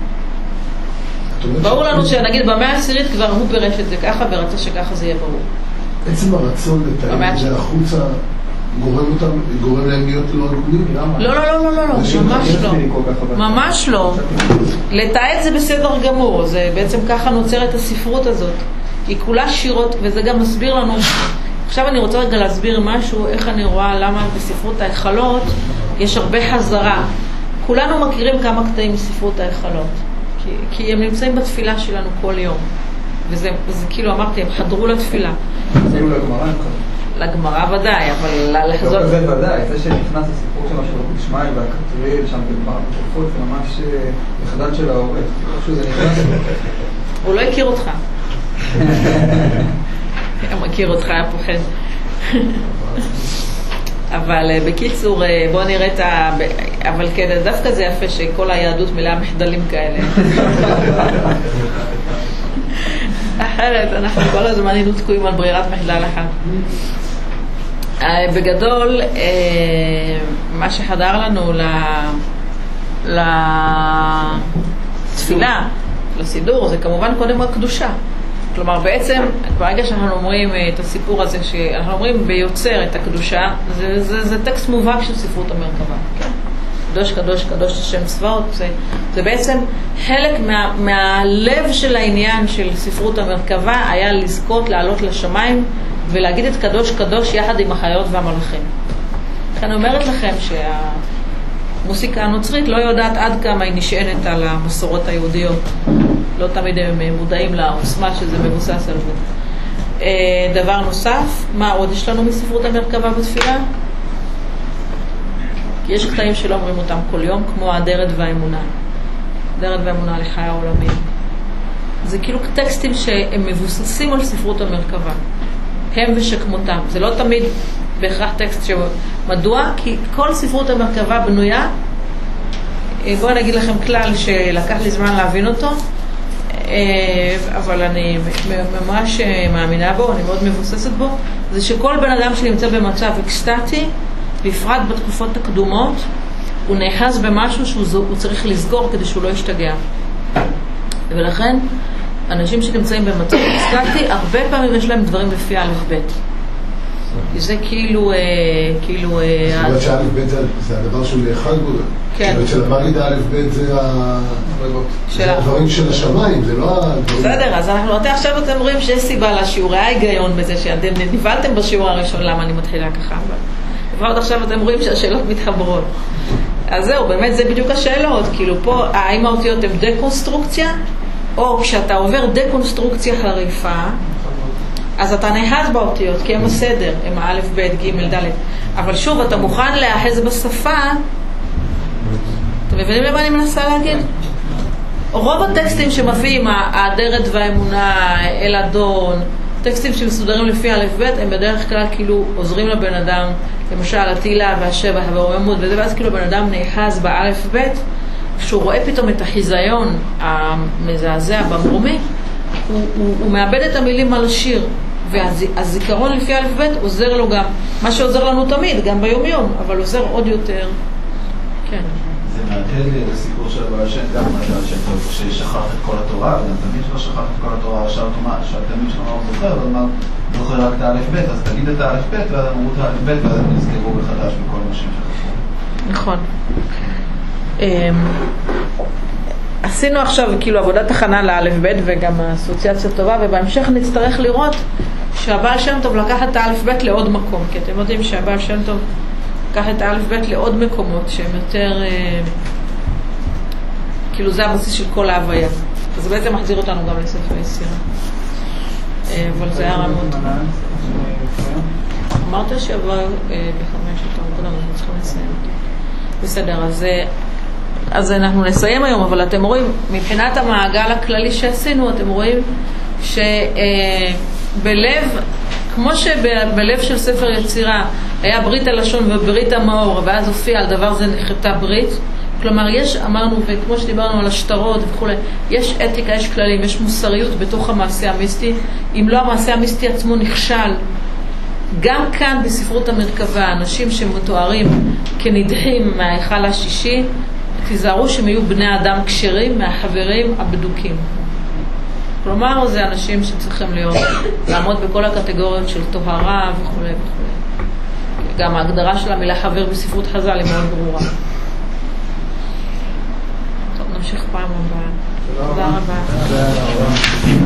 ברור לנו שנגיד במאה העשירית כבר הוא פירש את זה ככה, ורצה שככה זה יהיה ברור. עצם הרצון לתאר את זה החוצה גורם להם להיות לא הגונים? לא, ממש לא. ממש לא. לתאר זה בסדר גמור, זה בעצם ככה נוצרת הספרות הזאת. היא כולה שירות, וזה גם מסביר לנו. עכשיו אני רוצה רגע להסביר משהו, איך אני רואה למה בספרות ההיכלות יש הרבה חזרה. כולנו מכירים כמה קטעים מספרות ההיכלות. כי הם נמצאים בתפילה שלנו כל יום. וזה כאילו אמרתי, הם חדרו לתפילה. לגמרא ודאי, אבל לחזור... לא כזה ודאי, זה שנכנס לסיפור שלנו של רבי ישמעאל והקטריאל שם בגמרא בחוץ, זה ממש מחדד של העורך. איכשהו זה נכנס... הוא לא הכיר אותך. הוא מכיר אותך, היה פוחד. אבל בקיצור, בוא נראה את ה... אבל כן, דווקא זה יפה שכל היהדות מלאה מחדלים כאלה. אחרת, אנחנו כל הזמן היינו תקועים על ברירת מחדל אחת. בגדול, מה שחדר לנו לתפילה, לסידור, זה כמובן קודם הקדושה. כלומר, בעצם, ברגע שאנחנו אומרים את הסיפור הזה, שאנחנו אומרים ביוצר את הקדושה, זה טקסט מובהק של ספרות המרכבה. כן? קדוש, קדוש, קדוש השם צבאות. זה בעצם חלק מהלב של העניין של ספרות המרכבה, היה לזכות לעלות לשמיים ולהגיד את קדוש, קדוש יחד עם החיות והמלאכים. לכן אני אומרת לכם שהמוסיקה הנוצרית לא יודעת עד כמה היא נשענת על המסורות היהודיות. לא תמיד הם מודעים לעוצמה שזה מבוסס על זה. דבר נוסף, מה עוד יש לנו מספרות המרכבה בתפילה? כי יש קטעים שלא אומרים אותם כל יום, כמו הדרת והאמונה. הדרת והאמונה לחיי העולמים. זה כאילו טקסטים שהם מבוססים על ספרות המרכבה. הם ושכמותם. זה לא תמיד בהכרח טקסט מדוע? כי כל ספרות המרכבה בנויה, בואו נגיד לכם כלל שלקח לי זמן להבין אותו, אבל אני ממש מאמינה בו, אני מאוד מבוססת בו, זה שכל בן אדם שנמצא במצב אקסטטי, בפרט בתקופות הקדומות, הוא נאחז במשהו שהוא צריך לסגור כדי שהוא לא ישתגע. ולכן, אנשים שנמצאים במצב אקסטטי, הרבה פעמים יש להם דברים לפי א' ב'. כי זה כאילו... זאת אומרת שא' ב' זה הדבר שהוא נאחז בו. כן. זאת אומרת שלמגיד א' ב' זה הדברים של השמיים, זה לא הדברים... בסדר, אז עכשיו אתם רואים שיש סיבה לשיעור, היה היגיון בזה שאתם נבלתם בשיעור הראשון למה אני מתחילה ככה. ועוד עכשיו אתם רואים שהשאלות מתחברות. אז זהו, באמת זה בדיוק השאלות. כאילו פה, האם האותיות הן דקונסטרוקציה, או כשאתה עובר דקונסטרוקציה חריפה, אז אתה נאחז באותיות, כי הם הסדר, הם א', ב', ג', ד'. אבל שוב, אתה מוכן להאחז בשפה, אתם מבינים למה אני מנסה להגיד? רוב הטקסטים שמביאים, האדרת והאמונה, אל אדון, טקסטים שמסודרים לפי א' ב', הם בדרך כלל כאילו עוזרים לבן אדם, למשל התהילה והשבח והרוממות, וזה ואז כאילו בן אדם נאחז באלף ב', כשהוא רואה פתאום את החיזיון המזעזע במרומי, הוא מאבד את המילים על השיר, והזיכרון לפי א' ב' עוזר לו גם, מה שעוזר לנו תמיד, גם ביום יום, אבל עוזר עוד יותר. כן. זה מעגל לסיפור של הבעל שם, גם מעגל שם טוב, ששכח את כל התורה, וגם תמיד שלא שכח את כל התורה, שהתמיד שלנו לא זוכר, אבל מה, זוכר רק את האלף ב', אז תגיד את האלף ב', ואז אמרו את האלף ב', ואז הם נזכרו מחדש בכל אנשים שחשבו. נכון. עשינו עכשיו כאילו עבודת הכנה לאלף ב' וגם האסוציאציה טובה, ובהמשך נצטרך לראות שהבעל שם טוב לקח את האלף ב' לעוד מקום, כי אתם יודעים שהבעל שם טוב לקח את האלף ב' לעוד מקומות שהם יותר, כאילו זה הבסיס של כל ההוויה. אז זה בעצם מחזיר אותנו גם לספר יצירה. אבל זה היה רמות. אמרת שעבר בחמש אותם, אנחנו צריכים לסיים אותו. בסדר, אז אנחנו נסיים היום, אבל אתם רואים, מבחינת המעגל הכללי שעשינו, אתם רואים שבלב, כמו שבלב של ספר יצירה היה ברית הלשון וברית המאור, ואז הופיע על דבר זה נחתה ברית, כלומר יש, אמרנו, וכמו שדיברנו על השטרות וכו', יש אתיקה, יש כללים, יש מוסריות בתוך המעשה המיסטי. אם לא המעשה המיסטי עצמו נכשל, גם כאן בספרות המרכבה, אנשים שמתוארים כנדחים מההיכל השישי, תיזהרו שהם יהיו בני אדם כשרים מהחברים הבדוקים. כלומר, זה אנשים שצריכים לעמוד בכל הקטגוריות של טוהרה וכו' וכו'. גם ההגדרה של המילה חבר בספרות חז"ל היא מאוד ברורה. טוב, נמשיך פעם הבאה. תודה רבה.